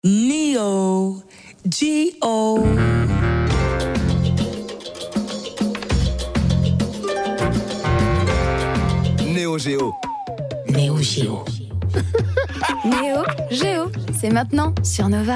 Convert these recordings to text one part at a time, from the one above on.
Neo G.O. Neo Géo. Neo Géo. Neo Géo, c'est maintenant sur Nova.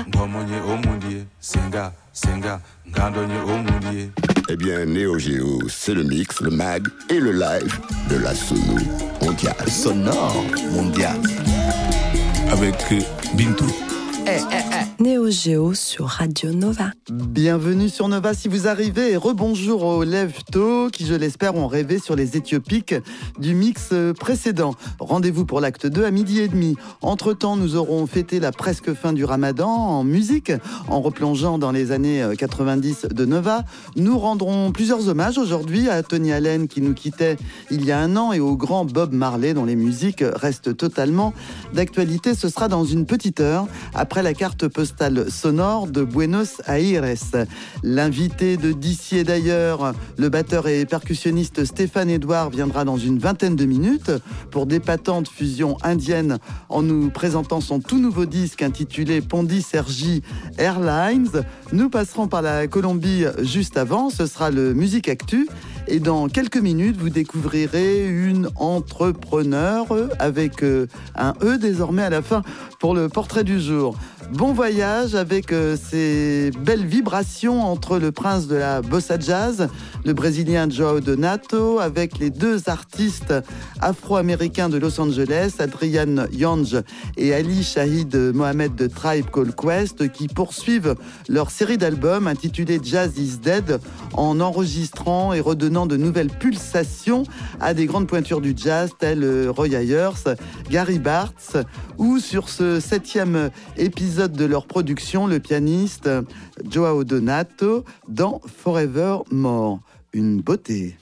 Eh bien, Neo Géo, c'est le mix, le mag et le live de la sono mondiale. Sonore mondial. Avec Bintou. Neo Géo sur Radio Nova. Bienvenue sur Nova si vous arrivez et rebonjour aux Lève-Tôt qui, je l'espère, ont rêvé sur les éthiopiques du mix précédent. Rendez-vous pour l'acte 2 à 12h30. Entre-temps, nous aurons fêté la presque fin du Ramadan en musique en replongeant dans les années 90 de Nova. Nous rendrons plusieurs hommages aujourd'hui à Tony Allen qui nous quittait il y a un an et au grand Bob Marley dont les musiques restent totalement d'actualité. Ce sera dans une petite heure après la carte postale sonore de Buenos Aires. L'invité de d'ici et d'ailleurs, le batteur et percussionniste Stéphane Edouard viendra dans une vingtaine de minutes pour d'épatantes fusions indiennes en nous présentant son tout nouveau disque intitulé Pondi Sergi Airlines. Nous passerons par la Colombie juste avant, ce sera le Musique Actu. Et dans quelques minutes, vous découvrirez une entrepreneur avec un E désormais à la fin pour le portrait du jour. Bon voyage avec ces belles vibrations entre le prince de la bossa jazz, le brésilien Joao Donato, avec les deux artistes afro-américains de Los Angeles, Adrian Yange et Ali Shahid Mohamed de Tribe Called Quest, qui poursuivent leur série d'albums intitulée Jazz is Dead en enregistrant et redonnant de nouvelles pulsations à des grandes pointures du jazz telles Roy Ayers, Gary Bartz ou sur ce 7e épisode de leur production, le pianiste Joao Donato dans Forevermore. Une beauté.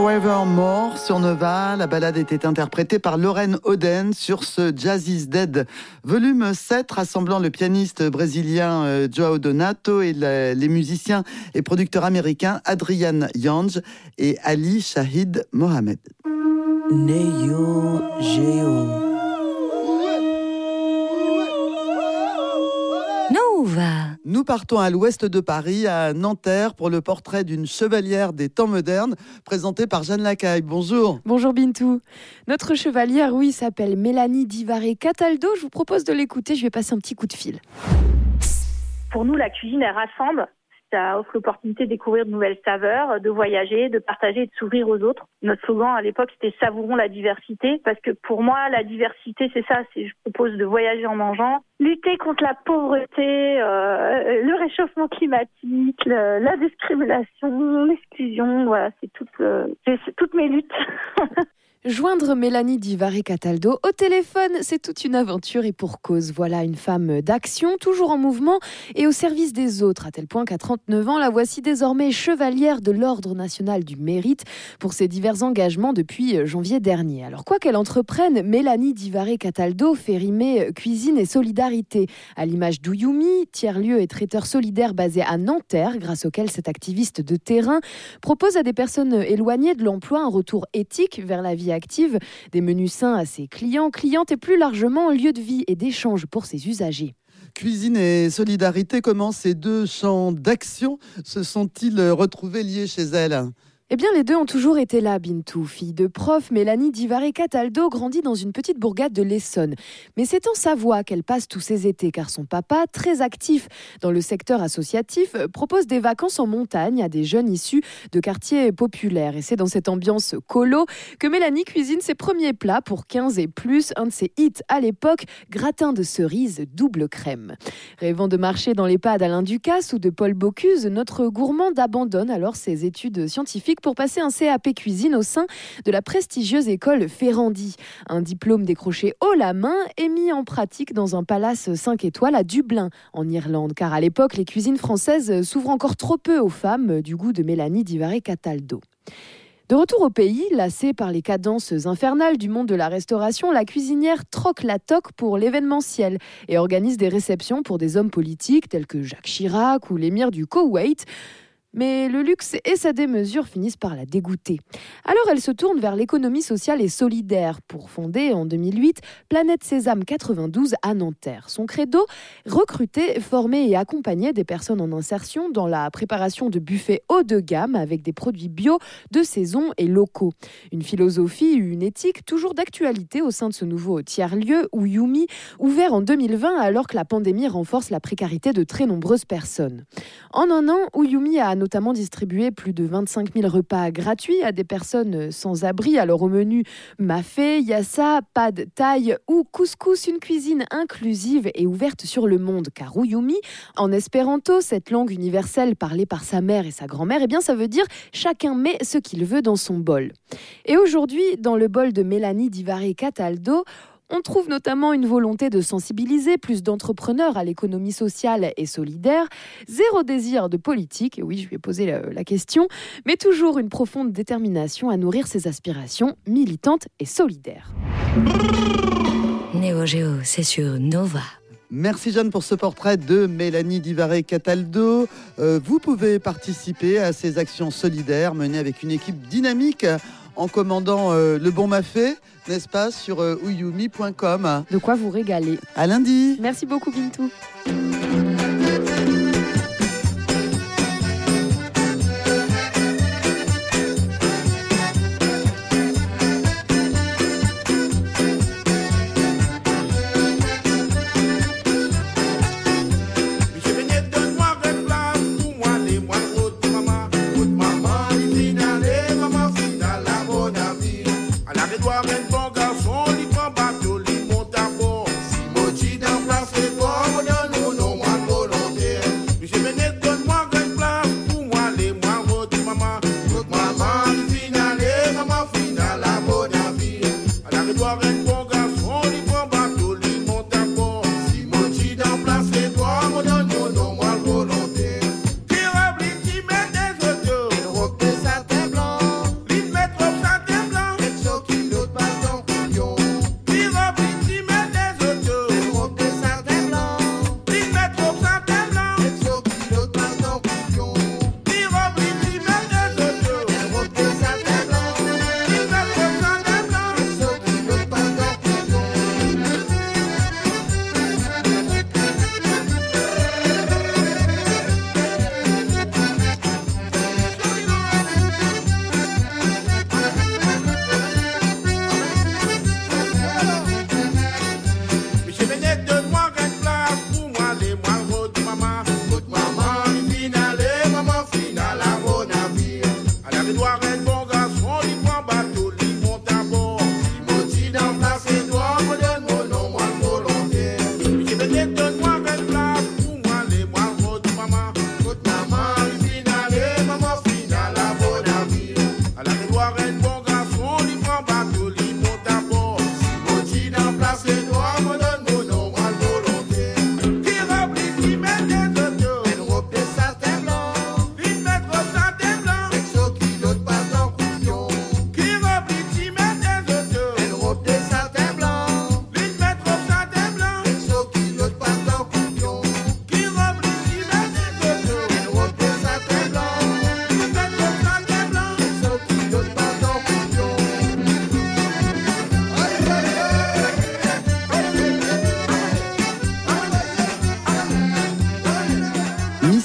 Forevermore sur Nova. La balade était interprétée par Lorraine Oden sur ce Jazz is Dead volume 7, rassemblant le pianiste brésilien João Donato et les musiciens et producteurs américains Adrian Yange et Ali Shahid Mohamed. Neo Geo. Nova. Nous partons à l'ouest de Paris, à Nanterre, pour le portrait d'une chevalière des temps modernes, présentée par Jeanne Lacaille. Bonjour. Bonjour Bintou. Notre chevalière, oui, s'appelle Mélanie Di Cataldo. Je vous propose de l'écouter, je vais passer un petit coup de fil. Pour nous, la cuisine, elle rassemble. Ça offre l'opportunité de découvrir de nouvelles saveurs, de voyager, de partager et de s'ouvrir aux autres. Notre slogan à l'époque, c'était « Savourons la diversité » parce que pour moi, la diversité, c'est ça. Je propose de voyager en mangeant, lutter contre la pauvreté, le réchauffement climatique, la discrimination, l'exclusion. Voilà, c'est toutes mes luttes. Joindre Mélanie Di Cataldo au téléphone, c'est toute une aventure et pour cause. Voilà une femme d'action, toujours en mouvement et au service des autres, à tel point qu'à 39 ans, la voici désormais chevalière de l'Ordre national du mérite pour ses divers engagements depuis janvier dernier. Alors quoi qu'elle entreprenne, Mélanie Di Cataldo fait rimer cuisine et solidarité. À l'image d'Ouyoumi, tiers-lieu et traiteur solidaire basé à Nanterre, grâce auquel cette activiste de terrain propose à des personnes éloignées de l'emploi un retour éthique vers la vie active, des menus sains à ses clients, clientes et plus largement lieu de vie et d'échange pour ses usagers. Cuisine et solidarité, comment ces deux champs d'action se sont-ils retrouvés liés chez elle ? Eh bien, les deux ont toujours été là, Bintou. Fille de prof, Mélanie Di Cataldo grandit dans une petite bourgade de l'Essonne. Mais c'est en Savoie qu'elle passe tous ses étés, car son papa, très actif dans le secteur associatif, propose des vacances en montagne à des jeunes issus de quartiers populaires. Et c'est dans cette ambiance colo que Mélanie cuisine ses premiers plats pour 15 et plus. Un de ses hits à l'époque, gratin de cerises double crème. Rêvant de marcher dans les pas d'Alain Ducasse ou de Paul Bocuse, notre gourmande abandonne alors ses études scientifiques pour passer un CAP cuisine au sein de la prestigieuse école Ferrandi. Un diplôme décroché haut la main et mis en pratique dans un palace 5 étoiles à Dublin, en Irlande. Car à l'époque, les cuisines françaises s'ouvrent encore trop peu aux femmes du goût de Mélanie Di Cataldo. De retour au pays, lassée par les cadences infernales du monde de la restauration, la cuisinière troque la toque pour l'événementiel et organise des réceptions pour des hommes politiques tels que Jacques Chirac ou l'émir du Koweït. Mais le luxe et sa démesure finissent par la dégoûter. Alors elle se tourne vers l'économie sociale et solidaire pour fonder en 2008 Planète Sésame 92 à Nanterre. Son credo, recruter, former et accompagner des personnes en insertion dans la préparation de buffets haut de gamme avec des produits bio, de saison et locaux. Une philosophie, une éthique toujours d'actualité au sein de ce nouveau tiers-lieu, Ouyoumi, ouvert en 2020 alors que la pandémie renforce la précarité de très nombreuses personnes. En un an, Ouyoumi a notamment distribué plus de 25 000 repas gratuits à des personnes sans abri. Alors au menu mafé, yassa, pad thaï ou couscous, une cuisine inclusive et ouverte sur le monde. Car Ouyoumi, en espéranto, cette langue universelle parlée par sa mère et sa grand-mère, eh bien ça veut dire chacun met ce qu'il veut dans son bol. Et aujourd'hui, dans le bol de Mélanie Di Cataldo, on trouve notamment une volonté de sensibiliser plus d'entrepreneurs à l'économie sociale et solidaire, zéro désir de politique, oui je lui ai posé la question, mais toujours une profonde détermination à nourrir ses aspirations militantes et solidaires. Neo Geo, c'est sur Nova. Merci Jeanne pour ce portrait de Mélanie Di Cataldo. Vous pouvez participer à ces actions solidaires menées avec une équipe dynamique en commandant le bon mafé, n'est-ce pas, sur ouyoumi.com. De quoi vous régaler. À lundi. Merci beaucoup Bintou. Garçon, il prend bateau, il monte à bord. Si Moji dans place, les corps, on a non,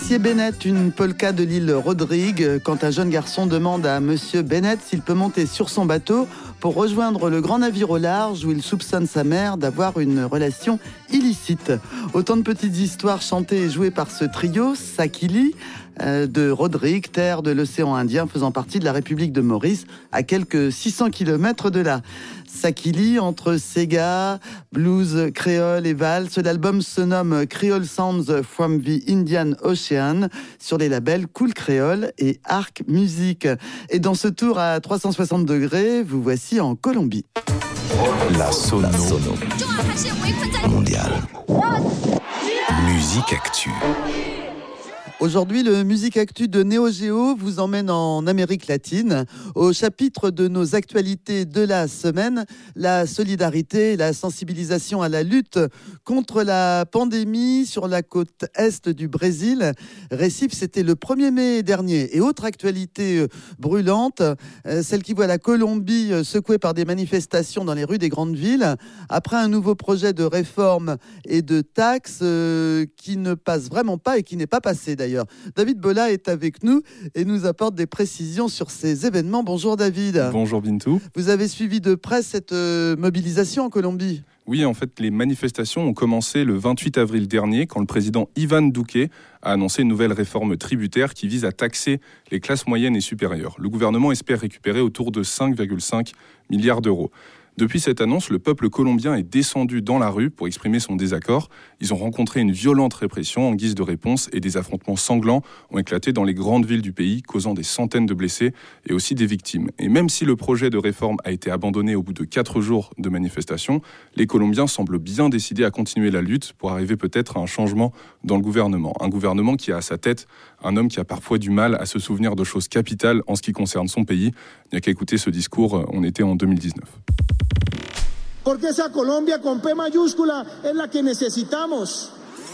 Monsieur Bennett, une polka de l'île Rodrigue, quand un jeune garçon demande à Monsieur Bennett s'il peut monter sur son bateau pour rejoindre le grand navire au large où il soupçonne sa mère d'avoir une relation illicite. Autant de petites histoires chantées et jouées par ce trio, Sakili, de Rodrigue, terre de l'océan Indien, faisant partie de la République de Maurice, à quelques 600 km de là. Sakili, entre Sega, blues, créole et valse, l'album se nomme Creole Sounds from the Indian Ocean, sur les labels Cool Creole et Arc Music. Et dans ce tour à 360 degrés, vous voici en Colombie. La Sono mondiale. Musique Actu. Aujourd'hui, le Musique Actu de Néo Géo vous emmène en Amérique latine. Au chapitre de nos actualités de la semaine, la solidarité, la sensibilisation à la lutte contre la pandémie sur la côte est du Brésil. Recife, c'était le 1er mai dernier. Et autre actualité brûlante, celle qui voit la Colombie secouée par des manifestations dans les rues des grandes villes, après un nouveau projet de réforme et de taxes qui ne passe vraiment pas et qui n'est pas passé d'ailleurs. David Bola est avec nous et nous apporte des précisions sur ces événements. Bonjour David. Bonjour Bintou. Vous avez suivi de près cette mobilisation en Colombie ? Oui, en fait, les manifestations ont commencé le 28 avril dernier quand le président Ivan Duque a annoncé une nouvelle réforme tributaire qui vise à taxer les classes moyennes et supérieures. Le gouvernement espère récupérer autour de 5,5 milliards d'euros. Depuis cette annonce, le peuple colombien est descendu dans la rue pour exprimer son désaccord. Ils ont rencontré une violente répression en guise de réponse et des affrontements sanglants ont éclaté dans les grandes villes du pays, causant des centaines de blessés et aussi des victimes. Et même si le projet de réforme a été abandonné au bout de 4 jours de manifestation, les Colombiens semblent bien décidés à continuer la lutte pour arriver peut-être à un changement dans le gouvernement. Un gouvernement qui a à sa tête un homme qui a parfois du mal à se souvenir de choses capitales en ce qui concerne son pays. Il n'y a qu'à écouter ce discours, on était en 2019. Porque esa Colombia con P mayúscula es la que necesitamos.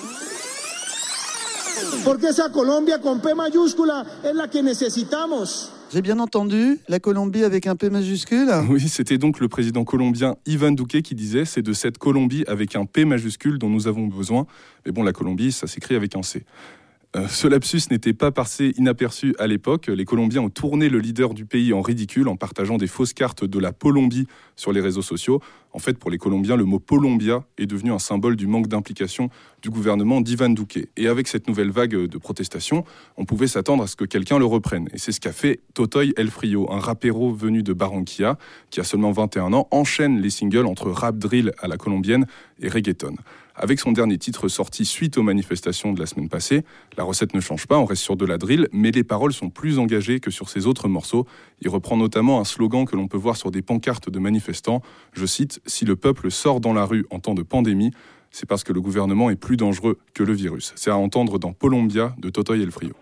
Porque esa Colombia con P mayúscula es la que necesitamos. J'ai bien entendu, la Colombie avec un P majuscule ? Oui, c'était donc le président colombien Ivan Duque qui disait « C'est de cette Colombie avec un P majuscule dont nous avons besoin ». Mais bon, la Colombie, ça s'écrit avec un C. Ce lapsus n'était pas passé inaperçu à l'époque. Les Colombiens ont tourné le leader du pays en ridicule en partageant des fausses cartes de la Polombie sur les réseaux sociaux. En fait, pour les Colombiens, le mot Polombia est devenu un symbole du manque d'implication du gouvernement d'Ivan Duque. Et avec cette nouvelle vague de protestation, on pouvait s'attendre à ce que quelqu'un le reprenne. Et c'est ce qu'a fait Totoy El Frio, un rapero venu de Barranquilla, qui a seulement 21 ans, enchaîne les singles entre rap drill à la colombienne et reggaeton. Avec son dernier titre sorti suite aux manifestations de la semaine passée, la recette ne change pas, on reste sur de la drill, mais les paroles sont plus engagées que sur ses autres morceaux. Il reprend notamment un slogan que l'on peut voir sur des pancartes de manifestants. Je cite « Si le peuple sort dans la rue en temps de pandémie, c'est parce que le gouvernement est plus dangereux que le virus ». C'est à entendre dans Polombia de Totoy El Frio.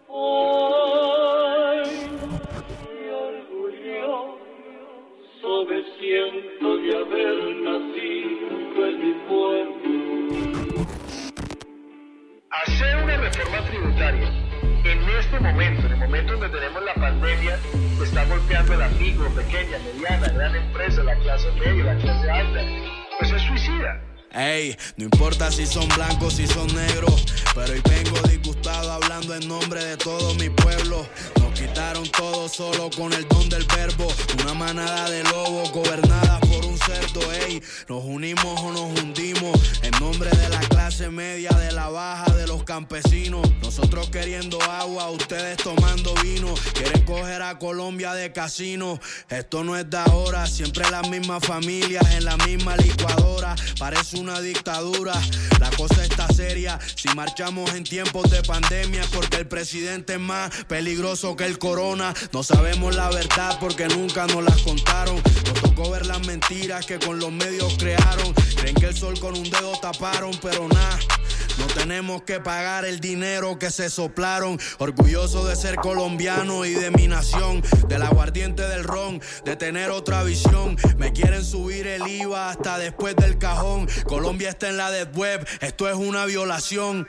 Hacer una reforma tributaria en este momento, en el momento donde tenemos la pandemia que está golpeando al amigo, pequeña, mediana, gran empresa, la clase media, la clase alta, pues es suicida. Ey, no importa si son blancos, si son negros, pero hoy vengo disgustado hablando en nombre de todo mi pueblo. Nos quitaron todo solo con el don del verbo, una manada de lobos gobernadas por un cerdo. Ey, nos unimos o nos hundimos en nombre de la clase media, de la baja, de los campesinos. Nosotros queriendo agua, ustedes tomando vino. Quieren coger a Colombia de casino. Esto no es de ahora, siempre las mismas familias en la misma licuadora. Parece una dictadura, la cosa está seria. Si marchamos en tiempos de pandemia porque el presidente es más peligroso que el corona. No sabemos la verdad porque nunca nos las contaron. Nos tocó ver las mentiras que con los medios crearon. Creen que el sol con un dedo taparon, pero nada. No tenemos que pagar el dinero que se soplaron. Orgulloso de ser colombiano y de mi nación, del aguardiente del ron, de tener otra visión. Me quieren subir el IVA hasta después del cajón. Colombia está en la deep web, esto es una violación.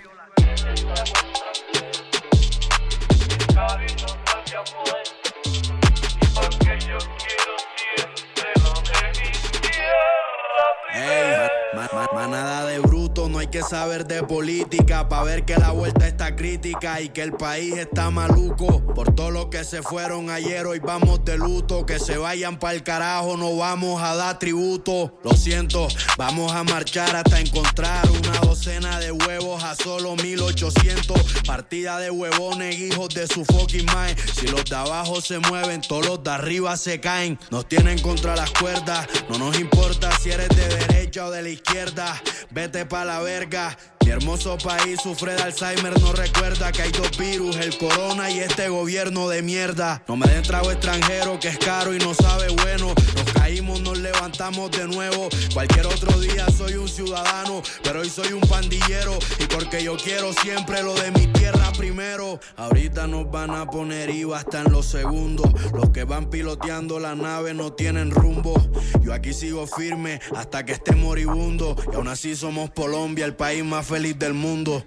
Hey, manada de brutos, no hay que saber de política pa' ver que la vuelta está crítica y que el país está maluco. Por todos los que se fueron ayer, hoy vamos de luto. Que se vayan pa'l carajo, no vamos a dar tributo. Lo siento, vamos a marchar hasta encontrar una docena de huevos a solo 1800. Partida de huevones, hijos de su fucking mind. Si los de abajo se mueven, todos los de arriba se caen. Nos tienen contra las cuerdas, no nos importa si eres de derecha o de la izquierda. Vete pa' la verga. Mi hermoso país sufre de Alzheimer, no recuerda que hay dos virus, el corona y este gobierno de mierda. No me den trago extranjero que es caro y no sabe bueno. Nos caímos, nos levantamos de nuevo. Cualquier otro día soy un ciudadano, pero hoy soy un pandillero. Y porque yo quiero siempre lo de mi tierra primero. Ahorita nos van a poner IVA hasta en los segundos. Los que van piloteando la nave no tienen rumbo. Yo aquí sigo firme hasta que esté moribundo. Y aún así somos Colombia, el país más feliz del mundo.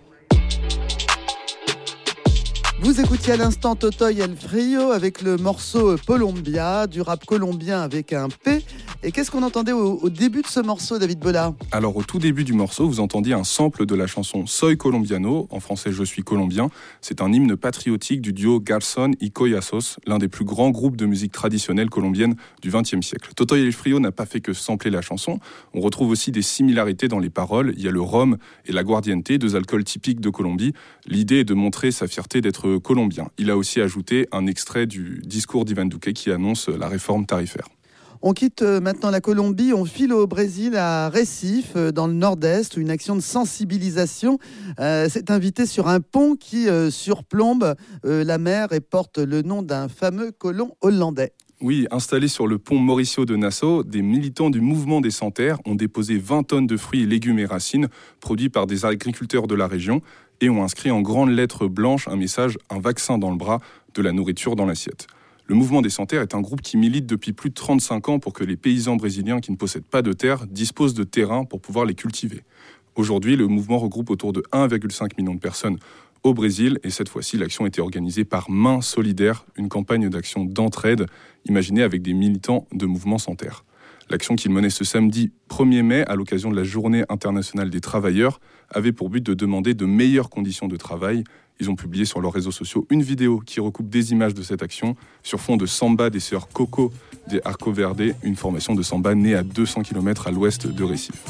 Vous écoutiez à l'instant Totoy El Frio avec le morceau Colombia, du rap colombien avec un P. Et qu'est-ce qu'on entendait au début de ce morceau, David Bola ? Alors au tout début du morceau, vous entendiez un sample de la chanson Soy Colombiano, en français Je suis colombien. C'est un hymne patriotique du duo Garzón y Collasos, l'un des plus grands groupes de musique traditionnelle colombienne du XXe siècle. Totoy El Frio n'a pas fait que sampler la chanson. On retrouve aussi des similarités dans les paroles. Il y a le rhum et l'aguardiente, deux alcools typiques de Colombie. L'idée est de montrer sa fierté d'être colombien. Il a aussi ajouté un extrait du discours d'Ivan Duque qui annonce la réforme tarifaire. On quitte maintenant la Colombie, on file au Brésil, à Recife, dans le nord-est, où une action de sensibilisation s'est invitée sur un pont qui surplombe la mer et porte le nom d'un fameux colon hollandais. Oui, installés sur le pont Mauricio de Nassau, des militants du mouvement des Sans-Terre ont déposé 20 tonnes de fruits, légumes et racines produits par des agriculteurs de la région et ont inscrit en grandes lettres blanches un message « Un vaccin dans le bras, de la nourriture dans l'assiette ». Le mouvement des Sans-Terre est un groupe qui milite depuis plus de 35 ans pour que les paysans brésiliens qui ne possèdent pas de terre disposent de terrain pour pouvoir les cultiver. Aujourd'hui, le mouvement regroupe autour de 1,5 million de personnes au Brésil et cette fois-ci, l'action était organisée par Main Solidaire, une campagne d'action d'entraide imaginée avec des militants de mouvement Sans-Terre. L'action qu'ils menaient ce samedi 1er mai à l'occasion de la Journée internationale des travailleurs avait pour but de demander de meilleures conditions de travail. Ils ont publié sur leurs réseaux sociaux une vidéo qui recoupe des images de cette action sur fond de samba des sœurs Coco des Arco Verde, une formation de samba née à 200 km à l'ouest de Recife.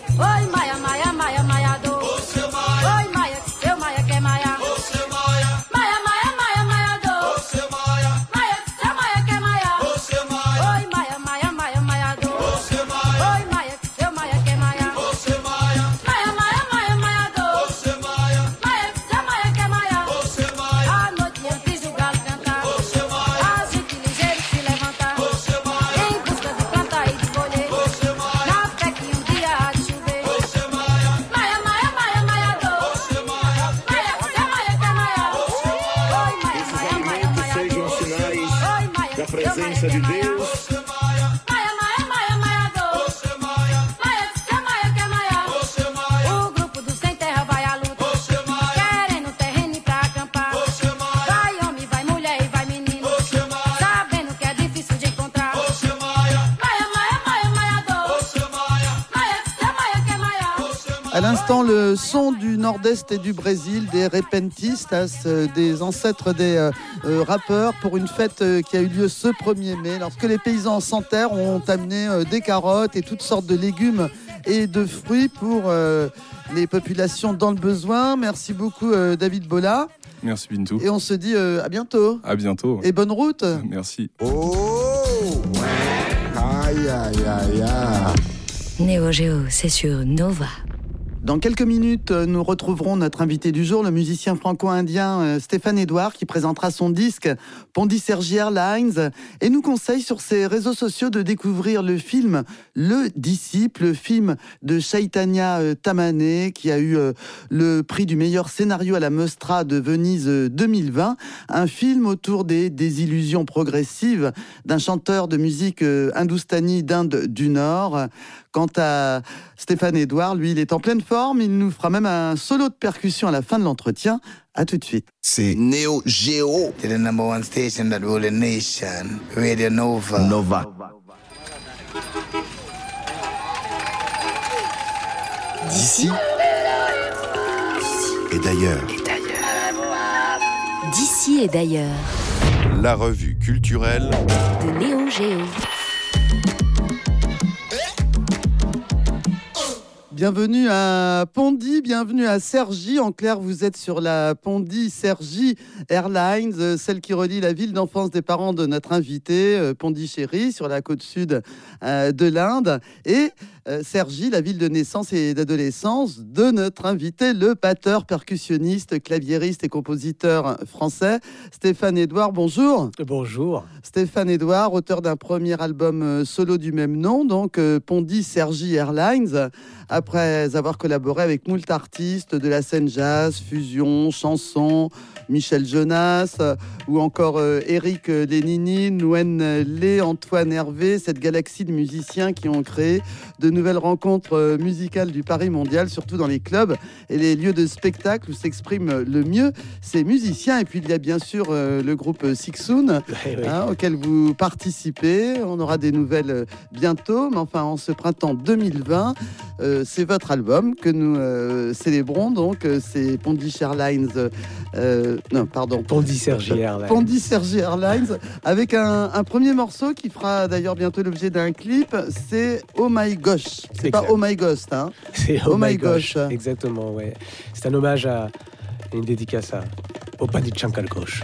Presença de Deus. O grupo do Sem Terra vai à luta, querendo terreno pra acampar. Vai homem, vai mulher e vai menino, sabendo que é difícil de encontrar. À l'instant, le son du nord-est et du Brésil, des repentistas, des ancêtres des rappeurs, pour une fête qui a eu lieu ce 1er mai, lorsque les paysans sans terre ont amené des carottes et toutes sortes de légumes et de fruits pour les populations dans le besoin. Merci beaucoup David Bola. Merci Bintou. Et on se dit à bientôt. À bientôt. Et bonne route. Merci. Oh, aïe, aïe, aïe, aïe. Neo Geo, c'est sur Nova. Dans quelques minutes, nous retrouverons notre invité du jour, le musicien franco-indien Stéphane Edouard, qui présentera son disque Pondicherry Airlines et nous conseille sur ses réseaux sociaux de découvrir le film Le Disciple, film de Chaitanya Tamane, qui a eu le prix du meilleur scénario à la Mostra de Venise 2020. Un film autour des désillusions progressives d'un chanteur de musique hindoustanie d'Inde du Nord. Quant à Stéphane Edouard, lui, il est en pleine forme. Il nous fera même un solo de percussion à la fin de l'entretien. À tout de suite. C'est Neo Geo. To the number one station that rule the nation, Radio Nova. Nova. D'ici et d'ailleurs. D'ici et d'ailleurs. La revue culturelle de Néo Géo. Bienvenue à Pondy, bienvenue à Cergy. En clair, vous êtes sur la Pondy-Cergy Airlines, celle qui relie la ville d'enfance des parents de notre invité, Pondichéry, sur la côte sud de l'Inde, et Cergy, la ville de naissance et d'adolescence de notre invité, le batteur, percussionniste, claviériste et compositeur français, Stéphane Edouard. Bonjour. Bonjour. Stéphane Edouard, auteur d'un premier album solo du même nom, donc Pondy-Cergy Airlines. Après avoir collaboré avec moult artistes de la scène jazz, fusion, chanson, Michel Jonas ou encore Eric Lénini, Nouen Lé, Antoine Hervé, cette galaxie de musiciens qui ont créé de nouvelles rencontres musicales du Paris mondial, surtout dans les clubs et les lieux de spectacle où s'expriment le mieux ces musiciens. Et puis il y a bien sûr le groupe Sixoon, auquel vous participez. On aura des nouvelles bientôt, mais enfin en ce printemps 2020, c'est votre album que nous célébrons, donc c'est Pondy-Cergy Airlines. Pondy-Cergy Airlines, avec un premier morceau qui fera d'ailleurs bientôt l'objet d'un clip, c'est Oh My Gosh. C'est exact. Pas Oh My Ghost, hein. C'est Oh My Gosh. Exactement, ouais. C'est un hommage à une dédicace à Opadi Chankar Ghosh.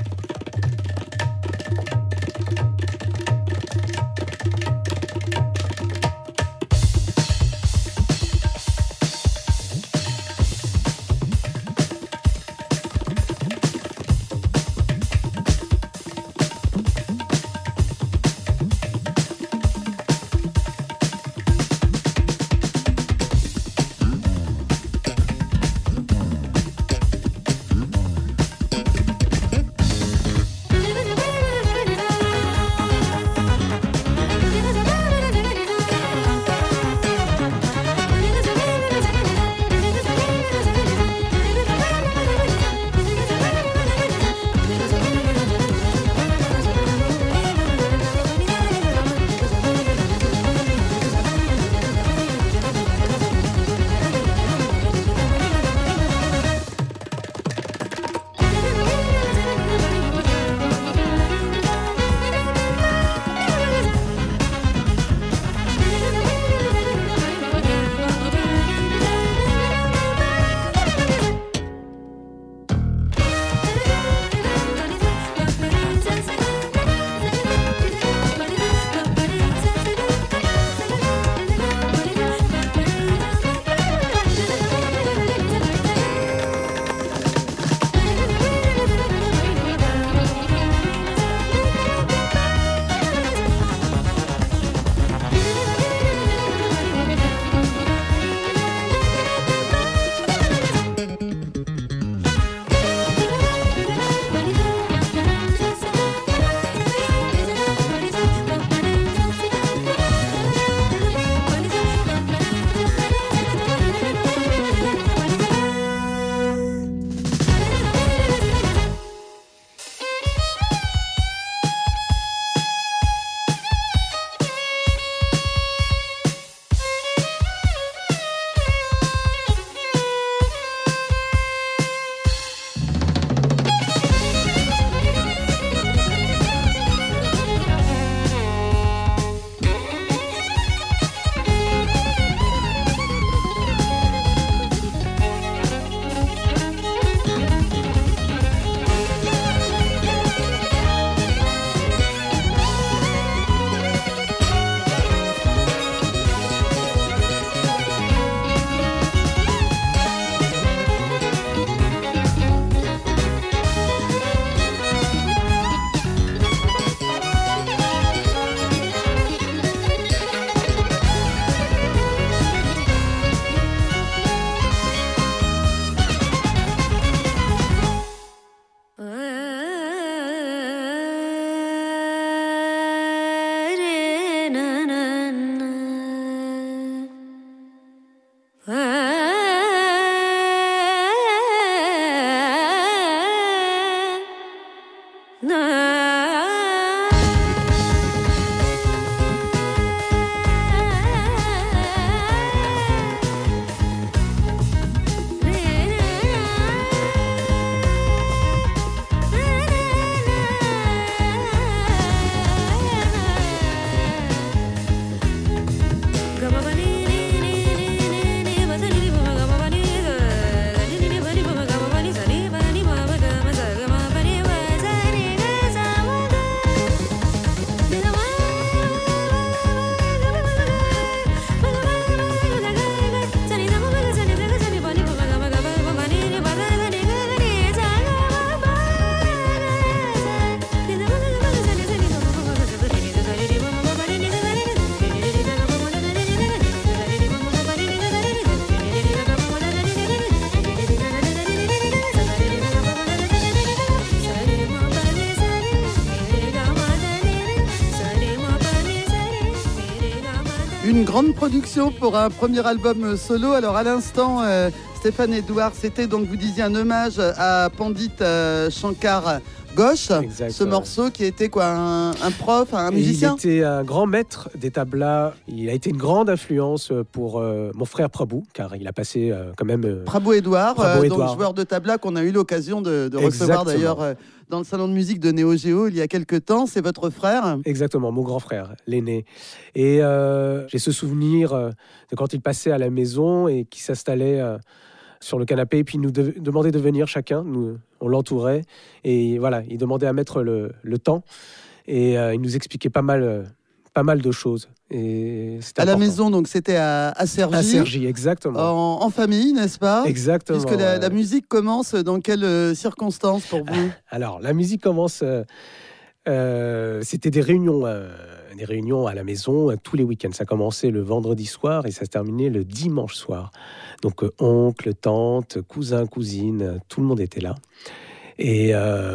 une grande production pour un premier album solo. Alors à l'instant, Stéphane Edouard, c'était donc, vous disiez, un hommage à Pandit Shankar Ghosh. Exact, ce morceau qui était quoi, un prof, un musicien? Il était un grand maître des tablas. Il a été une grande influence pour mon frère Prabhu, car il a passé quand même... Prabhu Edouard, Edouard. Joueur de tabla qu'on a eu l'occasion de recevoir d'ailleurs dans le salon de musique de Néo Géo il y a quelques temps. C'est votre frère? Exactement, mon grand frère, l'aîné. Et j'ai ce souvenir de quand il passait à la maison et qu'il s'installait sur le canapé et puis nous demandait de venir chacun. On l'entourait et voilà, il demandait à mettre le temps et il nous expliquait pas mal de choses. Et c'était à important. la maison, donc c'était à Cergy. À Cergy, exactement. En famille, n'est-ce pas? Exactement. Puisque la musique commence dans quelles circonstances pour vous? Alors, la musique commence... c'était des réunions à la maison tous les week-ends. Ça commençait le vendredi soir et ça se terminait le dimanche soir. Donc oncle, tante, cousin, cousine, tout le monde était là. Et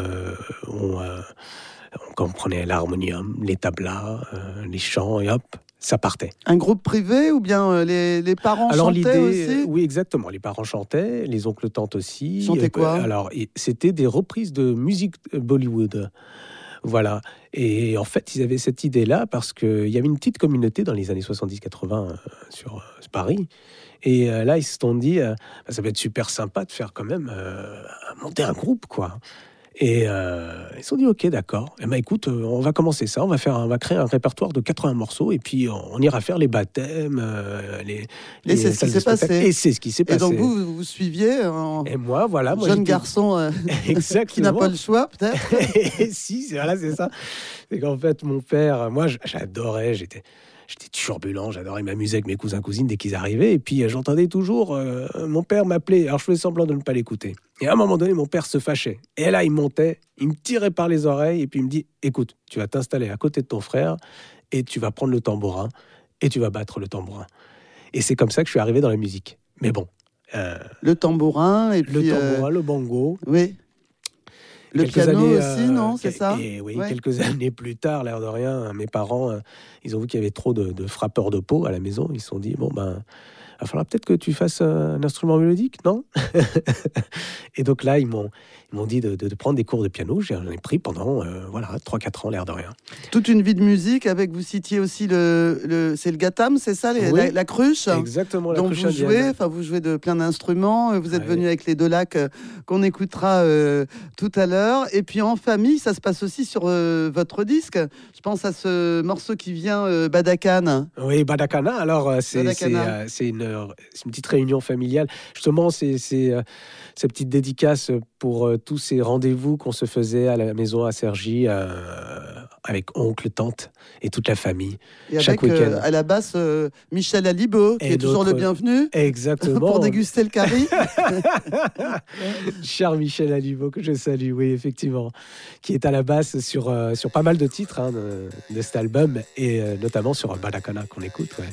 on prenait l'harmonium, les tablas, les chants et hop, ça partait. Un groupe privé ou bien les parents chantaient aussi? Oui, exactement. Les parents chantaient, les oncles, tantes aussi. Chantaient quoi? Alors, c'était des reprises de musique Bollywood. Voilà. Et en fait, ils avaient cette idée-là parce qu'il y avait une petite communauté dans les années 70-80 sur Paris. Et là, ils se sont dit, ça va être super sympa de faire quand même monter un groupe, quoi. Et ils se sont dit, ok, d'accord. Et ben écoute, on va commencer ça. On va créer un répertoire de 80 morceaux et puis on ira faire les baptêmes, et c'est ce qui s'est passé. Et c'est ce qui s'est passé. Et donc vous suiviez et moi, voilà, jeune garçon qui n'a pas le choix, peut-être. Si, c'est ça. C'est qu'en fait, mon père, moi, j'adorais, j'étais turbulent, j'adorais m'amuser avec mes cousins, cousines dès qu'ils arrivaient. Et puis, j'entendais toujours mon père m'appeler. Alors, je faisais semblant de ne pas l'écouter. Et à un moment donné, mon père se fâchait. Et là, il montait, il me tirait par les oreilles et puis il me dit, écoute, tu vas t'installer à côté de ton frère et tu vas prendre le tambourin et tu vas battre le tambourin. Et c'est comme ça que je suis arrivé dans la musique. Mais bon. Le tambourin et puis... Le tambourin, le bongo. Oui. Le piano aussi, non? C'est ça? Oui, ouais. Quelques années plus tard, l'air de rien, mes parents, ils ont vu qu'il y avait trop de frappeurs de peau à la maison. Ils se sont dit, bon, ben, il va falloir peut-être que tu fasses un instrument mélodique, non? Et donc là, ils m'ont dit de prendre des cours de piano. J'en ai pris pendant 3-4 ans, l'air de rien. Toute une vie de musique avec, vous citiez aussi c'est le gatam, c'est ça, oui, la cruche? Exactement, la cruche indienne. Vous jouez de plein d'instruments. Vous êtes venu avec les deux lacs qu'on écoutera tout à l'heure. Et puis en famille, ça se passe aussi sur votre disque. Je pense à ce morceau qui vient, Badakana. Oui, Badakana. Alors, c'est une petite réunion familiale. Justement, c'est cette petite dédicace pour tous ces rendez-vous qu'on se faisait à la maison à Cergy avec oncle, tante et toute la famille. Et chaque avec week-end. À la basse, Michel Alibo, qui est toujours le bienvenu. Exactement. Pour déguster le curry. Cher Michel Alibo, que je salue, oui, effectivement. Qui est à la basse sur pas mal de titres de cet album et notamment sur Badakana qu'on écoute. Ouais.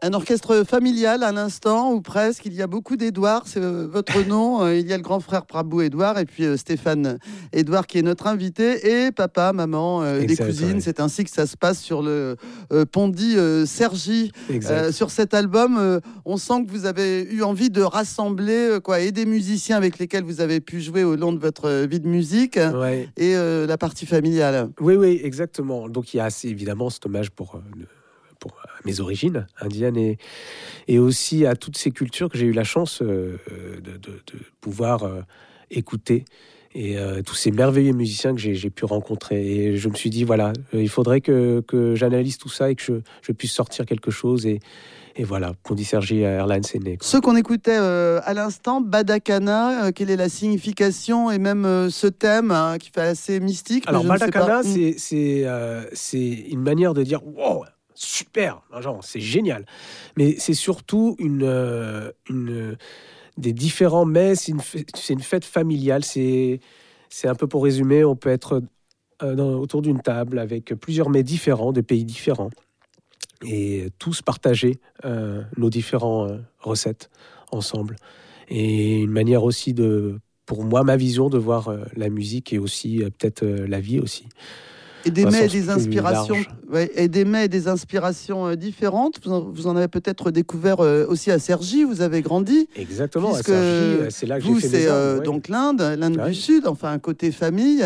Un orchestre familial à l'instant, ou presque. Il y a beaucoup d'Édouard, c'est votre nom. Il y a le grand frère Prabhu Édouard et puis Stéphane Édouard qui est notre invité. Et papa, maman, les cousines. C'est ainsi que ça se passe sur le Pondi Sergi. Sur cet album, on sent que vous avez eu envie de rassembler et des musiciens avec lesquels vous avez pu jouer au long de votre vie de musique et la partie familiale. Oui, exactement. Donc il y a évidemment cet hommage pour mes origines indiennes et aussi à toutes ces cultures que j'ai eu la chance de pouvoir écouter et tous ces merveilleux musiciens que j'ai pu rencontrer. Et je me suis dit, voilà, il faudrait que j'analyse tout ça et que je puisse sortir quelque chose. Et voilà, Pondi Sergi Airlines est né. Ce qu'on écoutait à l'instant, Badakana, quelle est la signification et même ce thème qui fait assez mystique. Alors Badakana, c'est une manière de dire wow, super, genre c'est génial. Mais c'est surtout une des différents mets. C'est une fête familiale. C'est un peu pour résumer, on peut être autour d'une table avec plusieurs mets différents de pays différents. Et tous partager nos différentes recettes ensemble. Et une manière aussi pour moi, ma vision de voir la musique et aussi peut-être la vie aussi. Et des mets et des inspirations, et des mets et des inspirations différentes. Vous en avez peut-être découvert aussi à Cergy. Vous avez grandi. Exactement. À Cergy, c'est là que j'ai fait mes armes. Donc l'Inde du Sud, enfin un côté famille.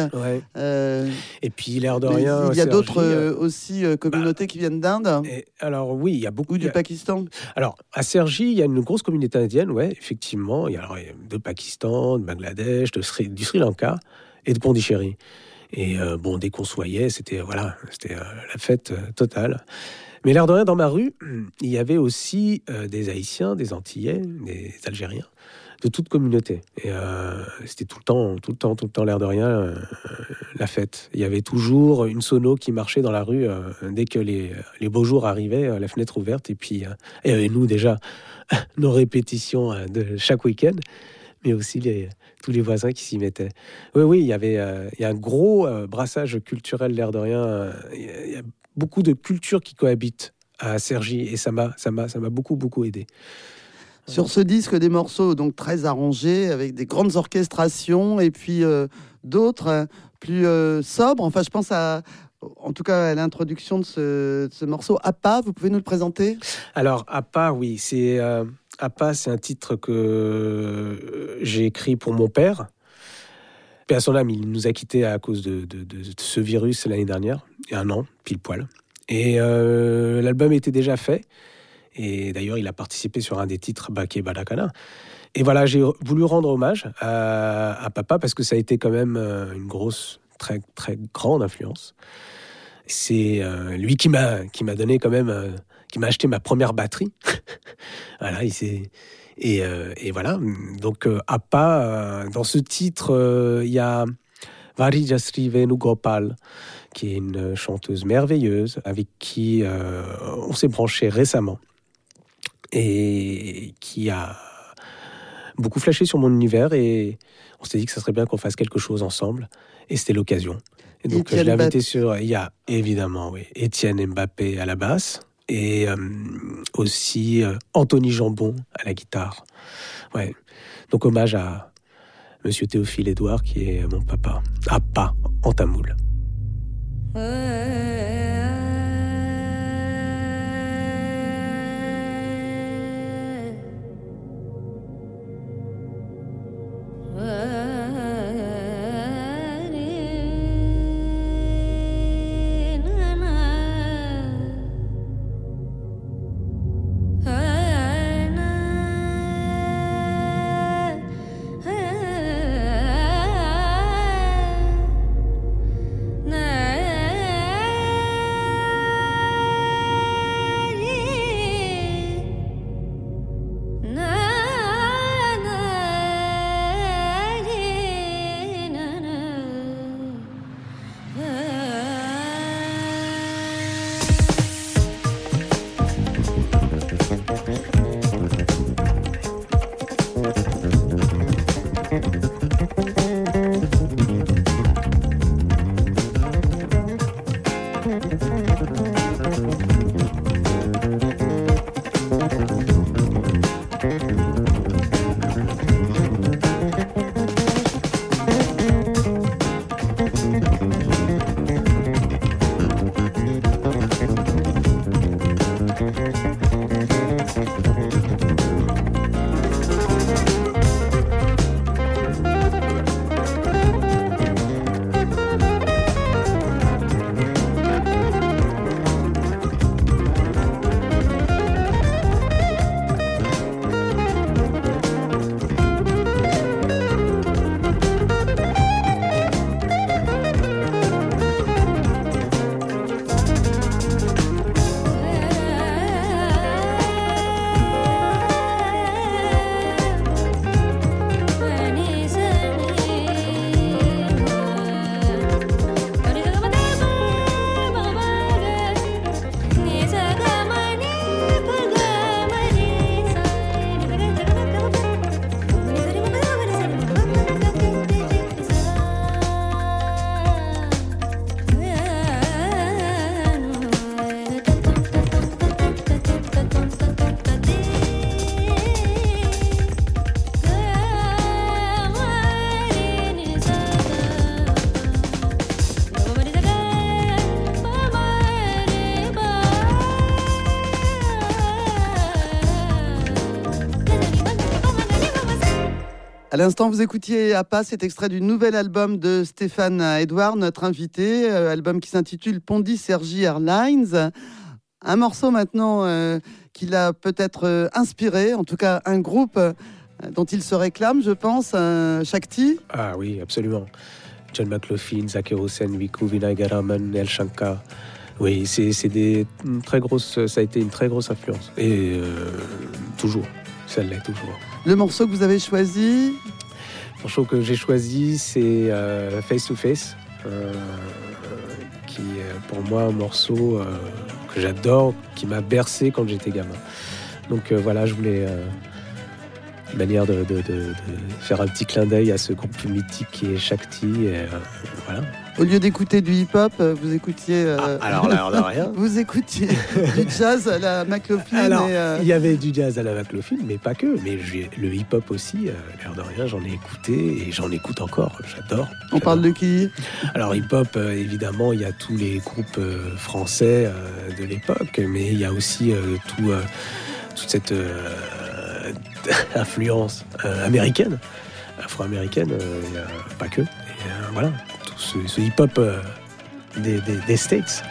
Et puis l'air de rien. Il y a d'autres aussi communautés qui viennent d'Inde. Alors oui, il y a beaucoup. Ou du Pakistan. Alors à Cergy, il y a une grosse communauté indienne, effectivement. Il y a de Pakistan, de Bangladesh, du Sri Lanka et de Pondichéry. Et dès qu'on se voyait, c'était la fête totale. Mais l'air de rien, dans ma rue, il y avait aussi des Haïtiens, des Antillais, des Algériens, de toute communauté. Et c'était tout le temps l'air de rien, la fête. Il y avait toujours une sono qui marchait dans la rue dès que les beaux jours arrivaient, la fenêtre ouverte. Et puis, il y avait nous déjà nos répétitions de chaque week-end, mais aussi tous les voisins qui s'y mettaient. Oui, il y a un gros brassage culturel, l'air de rien. Il y a beaucoup de cultures qui cohabitent à Cergy et ça m'a beaucoup aidé. Sur ce disque, des morceaux donc très arrangés, avec des grandes orchestrations, et puis d'autres plus sobres. Enfin, je pense en tout cas à l'introduction de ce morceau. Appa, vous pouvez nous le présenter ? Alors, Appa, oui, Appa, c'est un titre que j'ai écrit pour mon père. Paix à son âme, il nous a quittés à cause de ce virus l'année dernière, il y a un an, pile poil. Et l'album était déjà fait. Et d'ailleurs, il a participé sur un des titres, qui est Badakana. Et voilà, j'ai voulu rendre hommage à papa parce que ça a été quand même une grosse, très, très grande influence. C'est lui qui m'a donné quand même... qui m'a acheté ma première batterie. Voilà, et voilà. Donc, Appa, dans ce titre, il y a Varijasri Venugopal, qui est une chanteuse merveilleuse, avec qui on s'est branché récemment, et qui a beaucoup flashé sur mon univers, et on s'est dit que ça serait bien qu'on fasse quelque chose ensemble, et c'était l'occasion. Et donc, je l'ai invité il y a évidemment, Étienne Mbappé à la basse, et aussi Anthony Jambon à la guitare. Ouais. Donc hommage à Monsieur Théophile Édouard, qui est mon papa. Appa, en tamoul. na À l'instant, vous écoutiez Appa, cet extrait du nouvel album de Stéphane Edouard, notre invité, album qui s'intitule Pondy Sergi Airlines. Un morceau maintenant qui l'a peut-être inspiré, en tout cas un groupe dont il se réclame, je pense, Shakti. Ah oui, absolument. John McLaughlin, Zakir Hussain, Wiku, Vinay Garaman, El Shankar. Oui, c'est des très grosses, ça a été une très grosse influence. Et toujours, ça l'est toujours. Le morceau que vous avez choisi? Le morceau que j'ai choisi, c'est Face to Face, qui est pour moi un morceau que j'adore, qui m'a bercé quand j'étais gamin. Donc voilà, je voulais une manière de faire un petit clin d'œil à ce groupe mythique qui est Shakti. Et, voilà. Au lieu d'écouter du hip-hop, vous écoutiez... alors là, on n'a rien. Vous écoutiez du jazz à la McLaughlin. Alors, il y avait du jazz à la McLaughlin, mais pas que. Mais le hip-hop aussi, l'air de rien, j'en ai écouté et j'en écoute encore. J'adore. On parle de qui? Alors, hip-hop, évidemment, il y a tous les groupes français de l'époque, mais il y a aussi toute cette influence américaine, afro-américaine, pas que. Et, voilà. Ce hip-hop des States.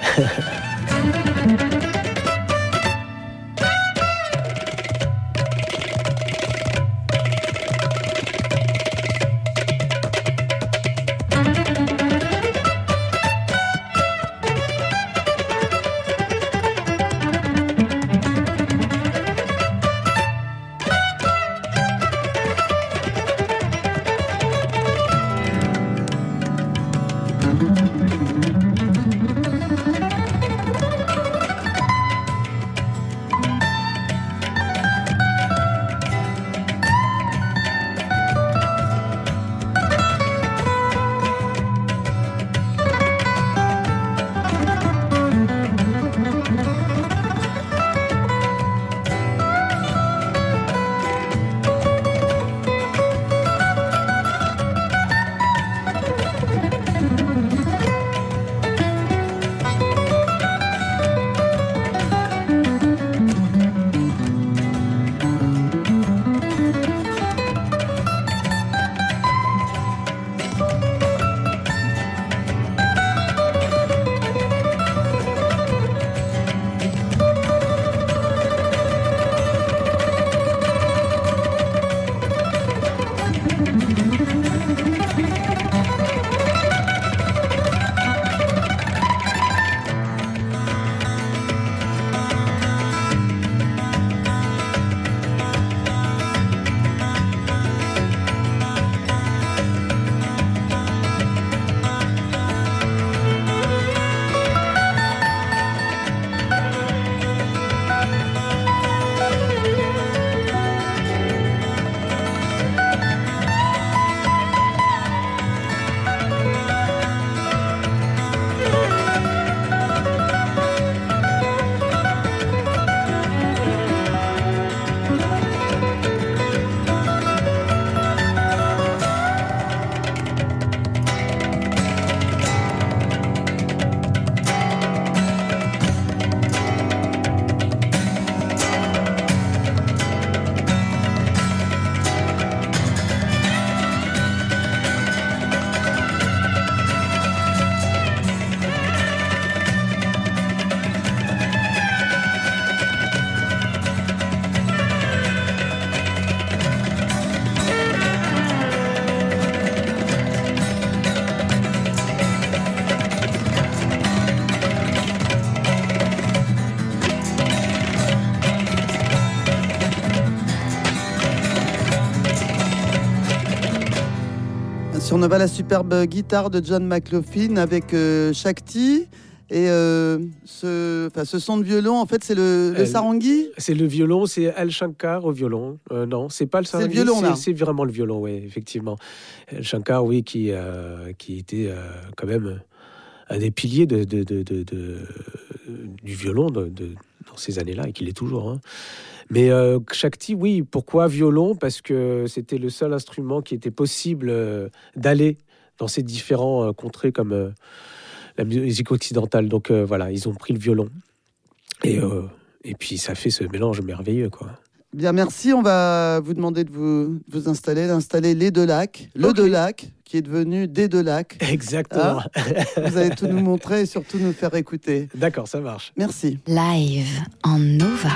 Sur Nova, la superbe guitare de John McLaughlin avec Shakti. Et ce son de violon, en fait, c'est le sarangi. C'est le violon, c'est Al Shankar au violon. Non, c'est pas le sarangi. C'est le violon, là. C'est vraiment le violon, oui, effectivement. Al Shankar, oui, qui était quand même un des piliers du violon dans ces années-là, et qu'il est toujours. Hein. Mais Shakti, oui, pourquoi violon ? Parce que c'était le seul instrument qui était possible d'aller dans ces différents contrées comme la musique occidentale. Donc voilà, ils ont pris le violon. Et puis ça fait ce mélange merveilleux, quoi. Bien, merci. On va vous demander de vous d'installer les deux lacs. Le deux lacs, qui est devenu des deux lacs. Exactement. Vous allez tout nous montrer et surtout nous faire écouter. D'accord, ça marche. Merci. Live en Nova.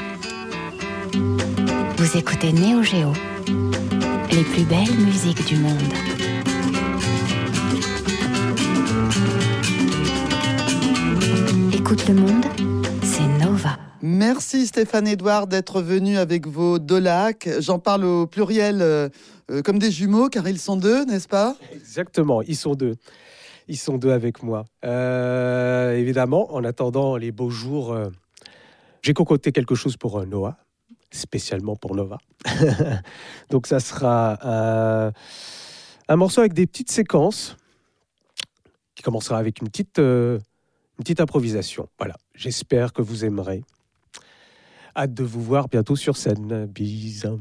Vous écoutez Néo Géo. Les plus belles musiques du monde. Écoute le monde, c'est Nova. Merci Stéphane Edouard d'être venu avec vos deux lacs. J'en parle au pluriel comme des jumeaux, car ils sont deux, n'est-ce pas ? Exactement, ils sont deux. Ils sont deux avec moi. Évidemment, en attendant les beaux jours, j'ai concocté quelque chose pour Noah, spécialement pour Nova. Donc ça sera un morceau avec des petites séquences qui commencera avec une petite improvisation. Voilà, j'espère que vous aimerez. Hâte de vous voir bientôt sur scène. Bisous.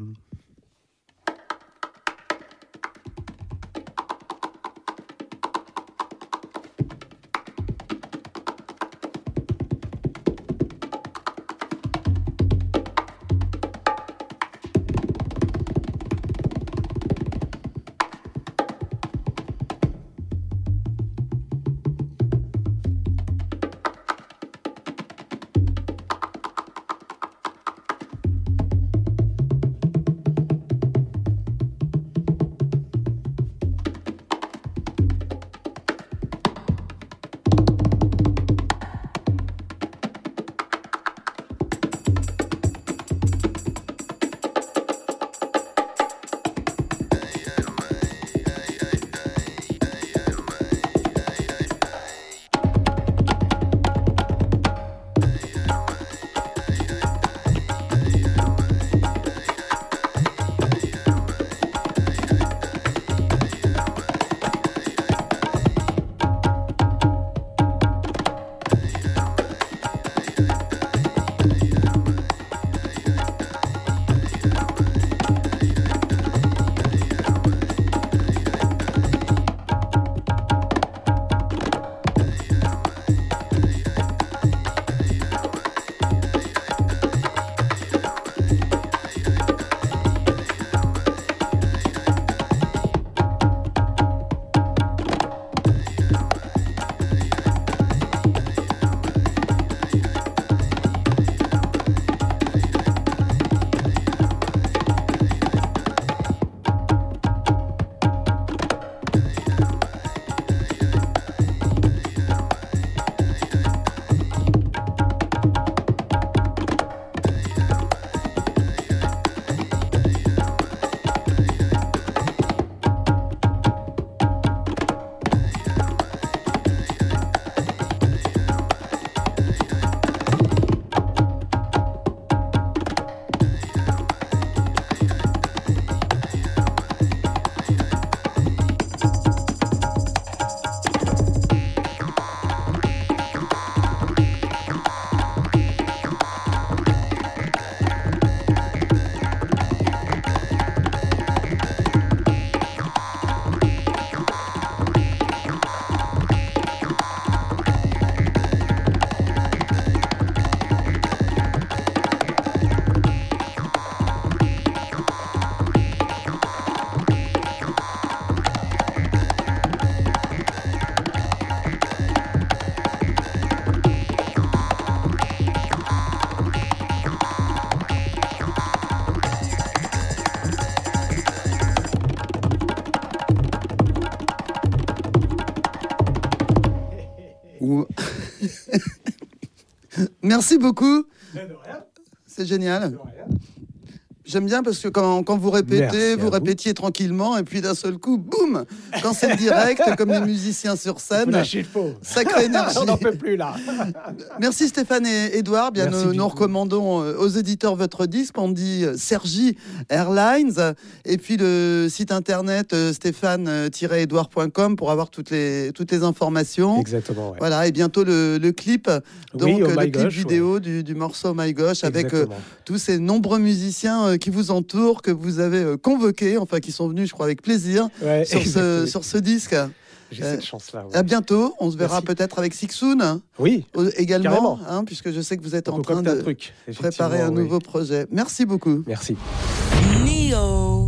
Merci beaucoup. C'est génial. J'aime bien parce que quand vous répétez, vous répétiez tranquillement et puis d'un seul coup, boum, quand c'est direct, comme les musiciens sur scène. Vous lâchez le faux. Sacrée énergie. On n'en peut plus là. Merci Stéphane et Édouard. Bien, nous recommandons aux éditeurs votre disque. On dit Sergi Airlines et puis le site internet stéphane-edouard.com pour avoir toutes les informations. Exactement. Ouais. Voilà, et bientôt le clip, donc oui, le clip vidéo du morceau Oh My Gosh avec tous ces nombreux musiciens qui vous entourent, que vous avez convoqués, enfin qui sont venus, je crois, avec plaisir sur ce disque. J'ai cette chance-là. À bientôt. On se verra peut-être avec Sixoon. Oui, également, puisque je sais que vous êtes en train de préparer un nouveau projet. Merci beaucoup. Merci. Neo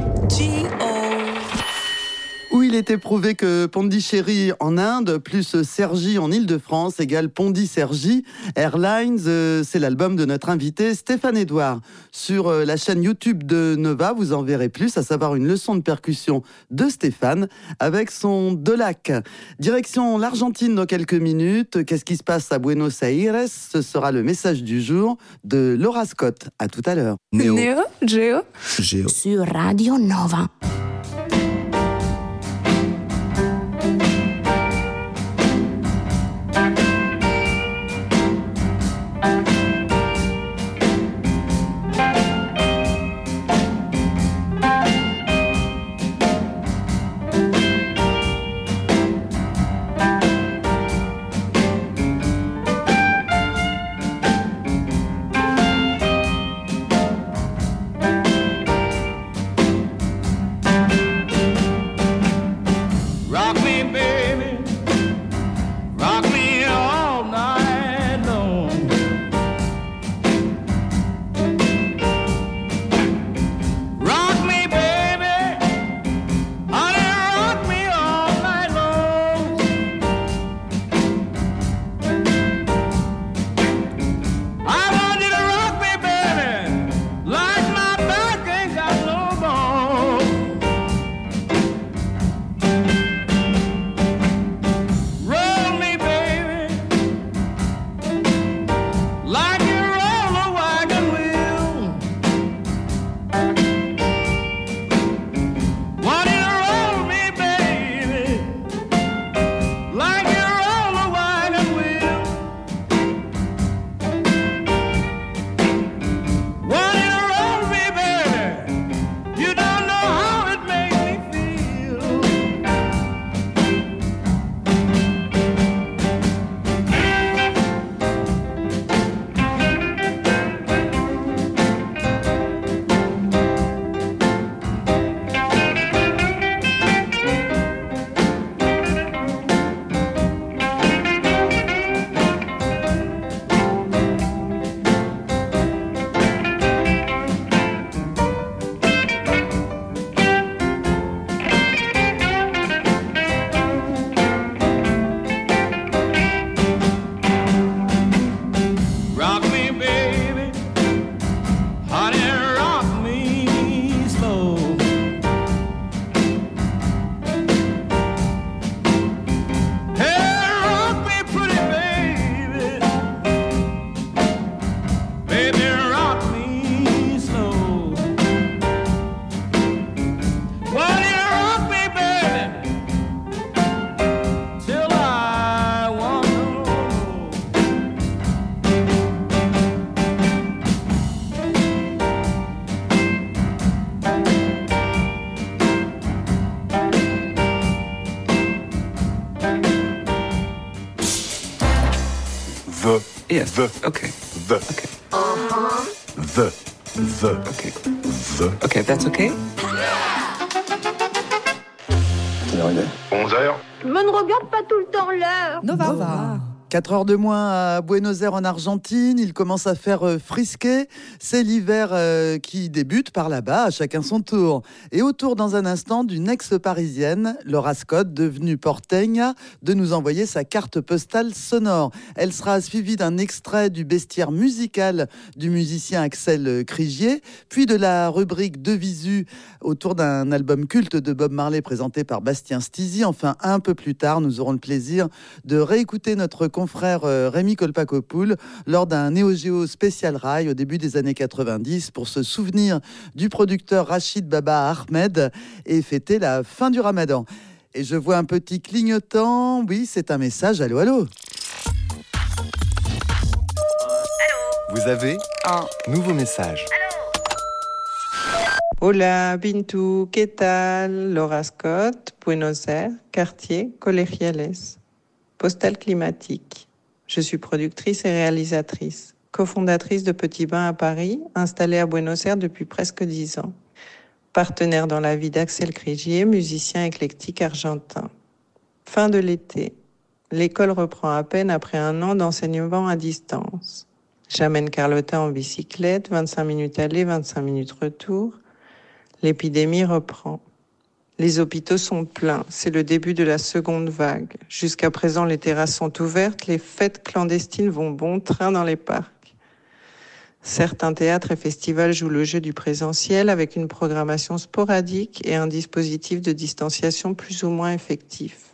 Où il est éprouvé que Pondichéry en Inde plus Cergy en Île-de-France égale Pondy-Cergy Airlines, c'est l'album de notre invité Stéphane Edouard. Sur la chaîne YouTube de Nova, vous en verrez plus, à savoir une leçon de percussion de Stéphane avec son Dolac. Direction l'Argentine dans quelques minutes. Qu'est-ce qui se passe à Buenos Aires? Ce sera le message du jour de Laura Scott. À tout à l'heure. Géo. Sur Radio Nova. Yes. The. Okay. The. Okay. The. Okay. The. Okay, that's okay. Quelle heure il est? 11h. Je ne regarde pas tout le temps l'heure. Nova. 4 heures de moins à Buenos Aires en Argentine, il commence à faire frisquer. C'est l'hiver qui débute par là-bas, à chacun son tour. Et autour dans un instant d'une ex-parisienne, Laura Scott, devenue porteña, de nous envoyer sa carte postale sonore. Elle sera suivie d'un extrait du bestiaire musical du musicien Axel Crigier, puis de la rubrique De Visu autour d'un album culte de Bob Marley présenté par Bastien Stizy. Enfin, un peu plus tard, nous aurons le plaisir de réécouter notre confrère Rémi Kolpakopoul lors d'un Neo Geo spécial rail au début des années 90 pour se souvenir du producteur Rachid Baba Ahmed et fêter la fin du Ramadan. Et je vois un petit clignotant. Oui, c'est un message. Allô, allô. Vous avez un nouveau message. Hola, Bintou, ¿qué tal? Laura Scott, Buenos Aires, quartier Colegiales. Postale climatique. Je suis productrice et réalisatrice, cofondatrice de Petit Bain à Paris, installée à Buenos Aires depuis presque 10 ans. Partenaire dans la vie d'Axel Krigier, musicien éclectique argentin. Fin de l'été. L'école reprend à peine après 1 an d'enseignement à distance. J'amène Carlotta en bicyclette, 25 minutes aller, 25 minutes retour. L'épidémie reprend. Les hôpitaux sont pleins, c'est le début de la seconde vague. Jusqu'à présent, les terrasses sont ouvertes, les fêtes clandestines vont bon train dans les parcs. Certains théâtres et festivals jouent le jeu du présentiel avec une programmation sporadique et un dispositif de distanciation plus ou moins effectif.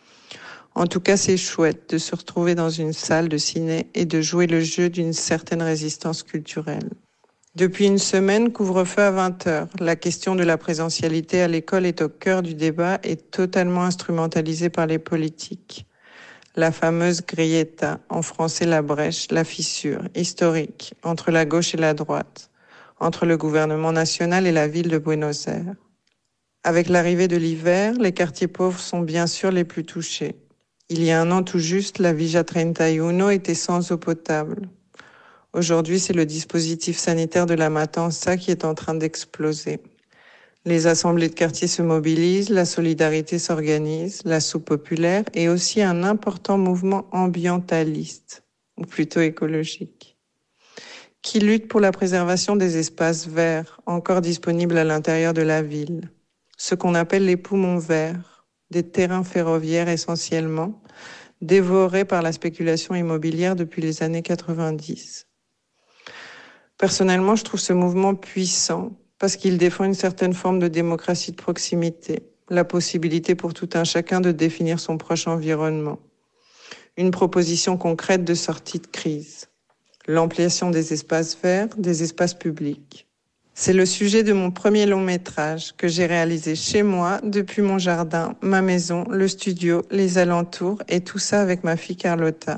En tout cas, c'est chouette de se retrouver dans une salle de ciné et de jouer le jeu d'une certaine résistance culturelle. Depuis une semaine, couvre-feu à 20h. La question de la présentialité à l'école est au cœur du débat et totalement instrumentalisée par les politiques. La fameuse grieta, en français la brèche, la fissure, historique, entre la gauche et la droite, entre le gouvernement national et la ville de Buenos Aires. Avec l'arrivée de l'hiver, les quartiers pauvres sont bien sûr les plus touchés. Il y a 1 an tout juste, la Villa 31 était sans eau potable. Aujourd'hui, c'est le dispositif sanitaire de la Matanza qui est en train d'exploser. Les assemblées de quartier se mobilisent, la solidarité s'organise, la soupe populaire et aussi un important mouvement ambientaliste, ou plutôt écologique, qui lutte pour la préservation des espaces verts encore disponibles à l'intérieur de la ville, ce qu'on appelle les poumons verts, des terrains ferroviaires essentiellement, dévorés par la spéculation immobilière depuis les années 90. Personnellement, je trouve ce mouvement puissant parce qu'il défend une certaine forme de démocratie de proximité, la possibilité pour tout un chacun de définir son proche environnement. Une proposition concrète de sortie de crise. L'ampliation des espaces verts, des espaces publics. C'est le sujet de mon premier long métrage que j'ai réalisé chez moi, depuis mon jardin, ma maison, le studio, les alentours et tout ça avec ma fille Carlotta.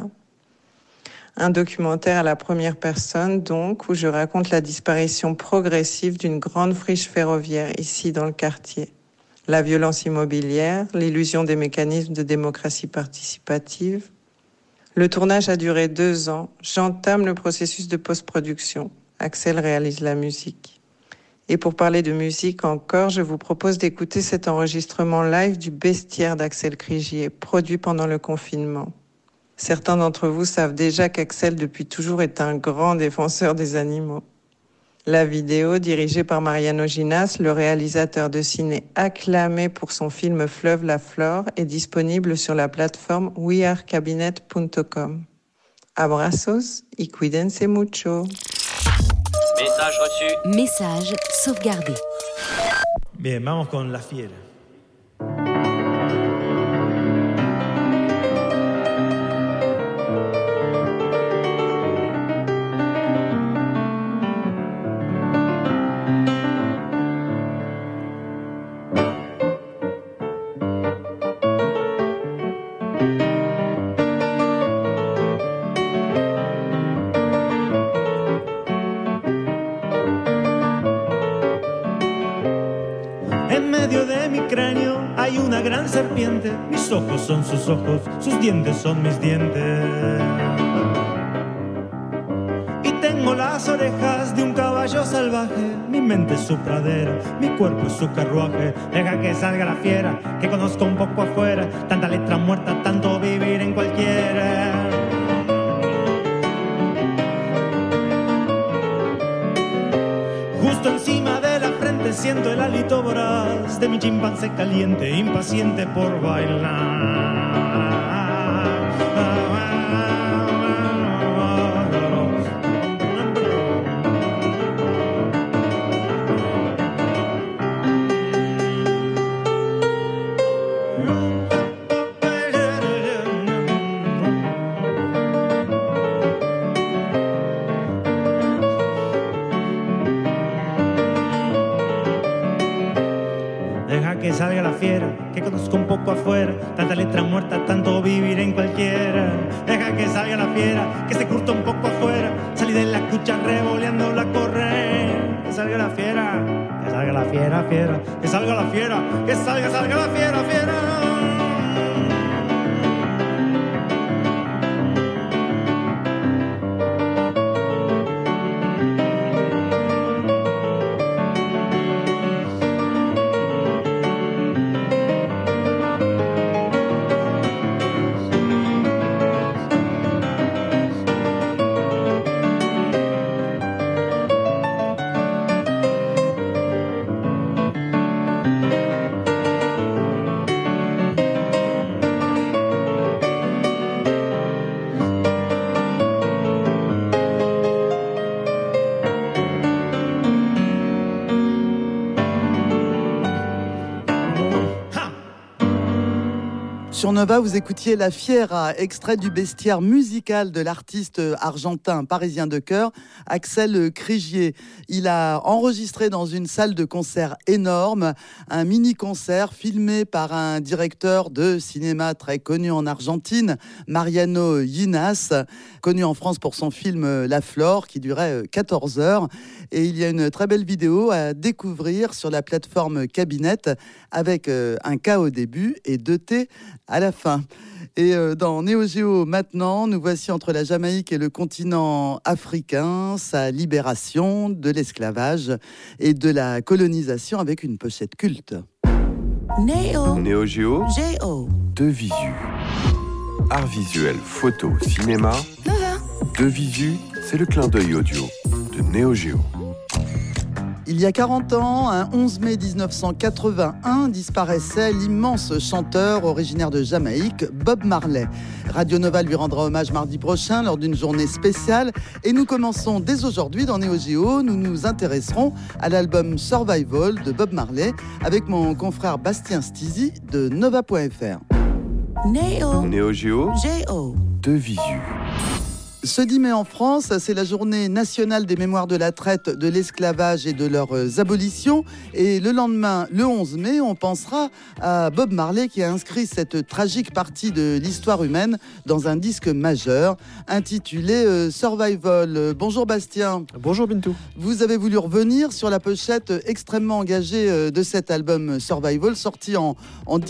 Un documentaire à la première personne, donc, où je raconte la disparition progressive d'une grande friche ferroviaire ici dans le quartier. La violence immobilière, l'illusion des mécanismes de démocratie participative. Le tournage a duré 2 ans. J'entame le processus de post-production. Axel réalise la musique. Et pour parler de musique encore, je vous propose d'écouter cet enregistrement live du Bestiaire d'Axel Krigier, produit pendant le confinement. Certains d'entre vous savent déjà qu'Axel, depuis toujours, est un grand défenseur des animaux. La vidéo, dirigée par Mariano Ginas, le réalisateur de ciné acclamé pour son film Fleuve la Flore, est disponible sur la plateforme wearecabinet.com. Abrazos y cuídense mucho. Message reçu. Message sauvegardé. Bien, vamos con la fiera. Hay una gran serpiente, mis ojos son sus ojos, sus dientes son mis dientes. Y tengo las orejas de un caballo salvaje, mi mente es su pradera, mi cuerpo es su carruaje. Deja que salga la fiera, que conozco un poco afuera, tanta letra muerta, tanto vivir en cualquiera. Justo encima de la frente siento el hálito voraz de mi chimpancé caliente, impaciente por bailar. que salga la fiera, que conozco un poco afuera, tanta letra muerta, tanto vivir en cualquiera. Deja que salga la fiera, que se curta un poco afuera, salí de la cucha revoleando la correa. Que salga la fiera, que salga la fiera, fiera, que salga la fiera, que salga la fiera, fiera. Sur Nova, vous écoutiez La Fiera, extrait du bestiaire musical de l'artiste argentin parisien de cœur, Axel Krigier. Il a enregistré dans une salle de concert énorme un mini-concert filmé par un directeur de cinéma très connu en Argentine, Mariano Yinas, connu en France pour son film La Flore, qui durait 14 heures. Et il y a une très belle vidéo à découvrir sur la plateforme Cabinet avec un K au début et 2 T à la fin. Et dans Néo Géo maintenant, nous voici entre la Jamaïque et le continent africain, sa libération de l'esclavage et de la colonisation avec une pochette culte. Néo Géo. Géo. 2 visu. Art visuel, photo, cinéma. 2 visu, c'est le clin d'œil audio de Néo Géo. Il y a 40 ans, un 11 mai 1981, disparaissait l'immense chanteur originaire de Jamaïque, Bob Marley. Radio Nova lui rendra hommage mardi prochain lors d'une journée spéciale. Et nous commençons dès aujourd'hui dans Néo Géo. Nous nous intéresserons à l'album Survival de Bob Marley avec mon confrère Bastien Stizy de Nova.fr. Néo Géo. 2 visu. Ce 10 mai en France, c'est la journée nationale des mémoires de la traite, de l'esclavage et de leurs abolitions. Et le lendemain, le 11 mai, on pensera à Bob Marley qui a inscrit cette tragique partie de l'histoire humaine dans un disque majeur intitulé Survival. Bonjour Bastien. Bonjour Bintou. Vous avez voulu revenir sur la pochette extrêmement engagée de cet album Survival, sorti en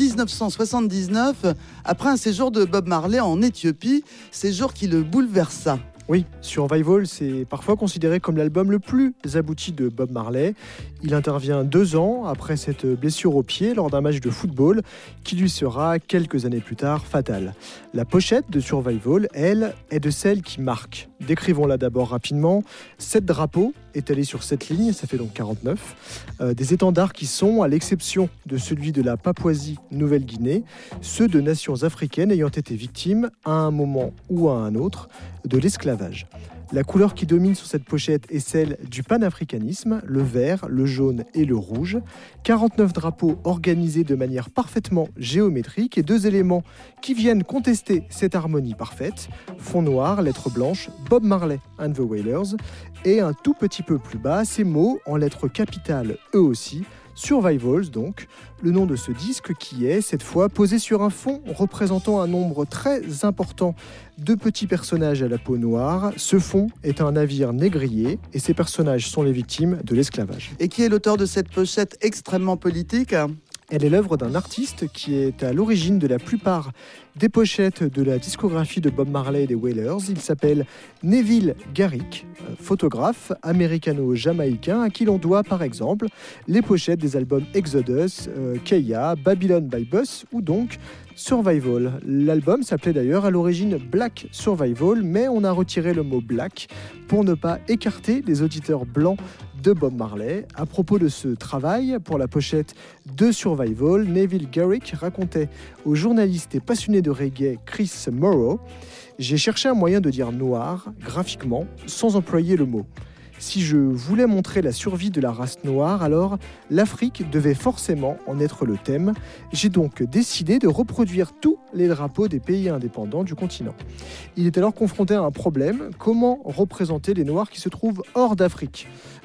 1979, après un séjour de Bob Marley en Éthiopie, séjour qui le bouleversa. Oui, Survival, c'est parfois considéré comme l'album le plus abouti de Bob Marley. Il intervient 2 ans après cette blessure au pied lors d'un match de football qui lui sera, quelques années plus tard, fatale. La pochette de Survival, elle, est de celles qui marquent. Décrivons-la d'abord rapidement. 7 drapeaux étalés sur 7 lignes, ça fait donc 49. Des étendards qui sont, à l'exception de celui de la Papouasie-Nouvelle-Guinée, ceux de nations africaines ayant été victimes, à un moment ou à un autre, de l'esclavage. La couleur qui domine sur cette pochette est celle du panafricanisme, le vert, le jaune et le rouge. 49 drapeaux organisés de manière parfaitement géométrique et 2 éléments qui viennent contester cette harmonie parfaite. Fond noir, lettres blanches, Bob Marley and the Wailers. Et un tout petit peu plus bas, ces mots en lettres capitales eux aussi, Survivals donc, le nom de ce disque qui est, cette fois, posé sur un fond représentant un nombre très important de petits personnages à la peau noire. Ce fond est un navire négrier et ces personnages sont les victimes de l'esclavage. Et qui est l'auteur de cette pochette extrêmement politique ? Elle est l'œuvre d'un artiste qui est à l'origine de la plupart des pochettes de la discographie de Bob Marley et des Wailers. Il s'appelle Neville Garrick, photographe américano-jamaïcain à qui l'on doit par exemple les pochettes des albums Exodus, Keia, Babylon by Bus ou donc Survival. L'album s'appelait d'ailleurs à l'origine Black Survival, mais on a retiré le mot Black pour ne pas écarter les auditeurs blancs de Bob Marley. À propos de ce travail, pour la pochette de Survival, Neville Garrick racontait au journaliste et passionné de reggae Chris Morrow « J'ai cherché un moyen de dire noir, graphiquement, sans employer le mot. Si je voulais montrer la survie de la race noire, alors l'Afrique devait forcément en être le thème. J'ai donc décidé de reproduire tous les drapeaux des pays indépendants du continent. » Il est alors confronté à un problème, comment représenter les Noirs qui se trouvent hors d'Afrique ?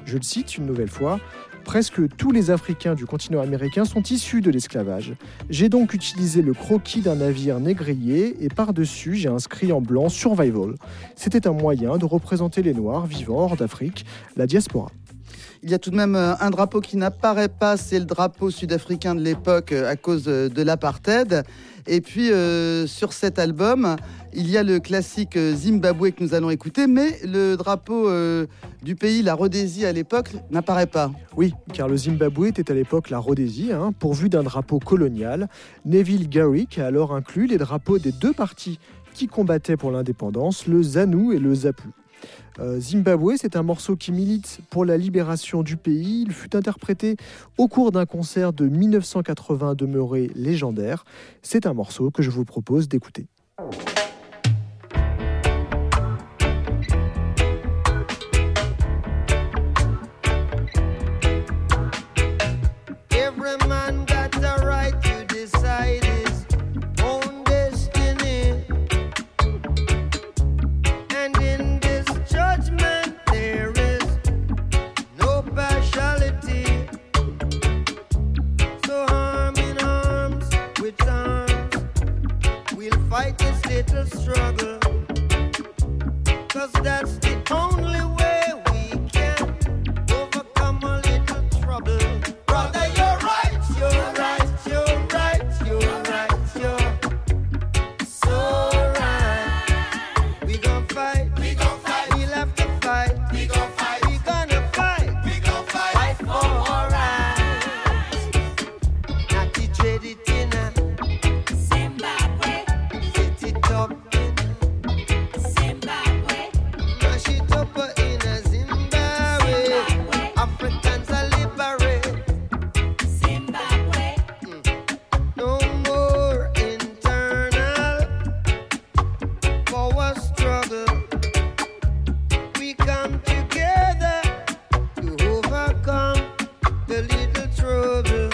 Je le cite une nouvelle fois. Presque tous les Africains du continent américain sont issus de l'esclavage. J'ai donc utilisé le croquis d'un navire négrier et par-dessus, j'ai inscrit en blanc Survival. C'était un moyen de représenter les Noirs vivant hors d'Afrique, la diaspora. Il y a tout de même un drapeau qui n'apparaît pas, c'est le drapeau sud-africain de l'époque à cause de l'apartheid. Et puis sur cet album, il y a le classique Zimbabwe que nous allons écouter, mais le drapeau du pays, la Rhodésie à l'époque, n'apparaît pas. Oui, car le Zimbabwe était à l'époque la Rhodésie, pourvu d'un drapeau colonial. Neville Garrick a alors inclus les drapeaux des deux partis qui combattaient pour l'indépendance, le ZANU et le ZAPU. Zimbabwe, c'est un morceau qui milite pour la libération du pays. Il fut interprété au cours d'un concert de 1980 demeuré légendaire. C'est un morceau que je vous propose d'écouter. Little struggle, 'cause that's the only way we can overcome a little trouble. Brother, you're right, you're right, you're right, you're right, you're so right. We gon' fight, we'll have to fight, we gonna fight, fight for our rights. Not to trade it in a Zimbabwe. Up in Zimbabwe, mash it up in Zimbabwe. Africans are liberate. Zimbabwe, no more internal power struggle. We come together to overcome the little trouble.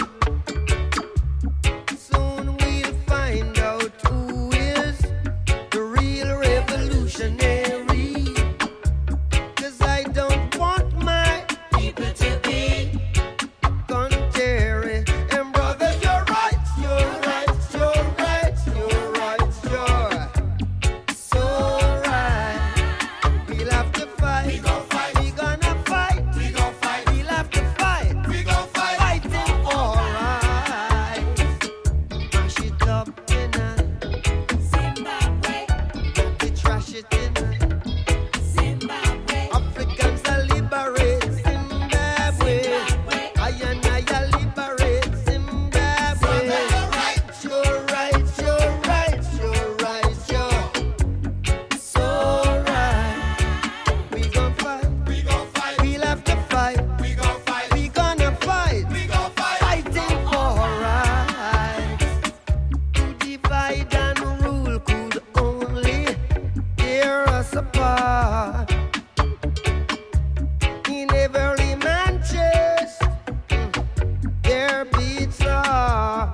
Soon we'll find out who is the real revolutionary, 'cause I don't want my people to be contrary. And brothers, you're right, you're right, you're right, you're right, you're so right. We'll have to fight, we gonna fight, we'll have to fight, fighting for rights. Mash it up in a Zimbabwe, they trash it in Zimbabwe. Africans are liberate Zimbabwe. I and I are liberate Zimbabwe. You're right, you're right, you're right, you're so right. We gon' fight, we'll have to fight, we gonna fight, fighting for rights. To divide and rule could only tear us apart. In every man's chest, there beats a heart.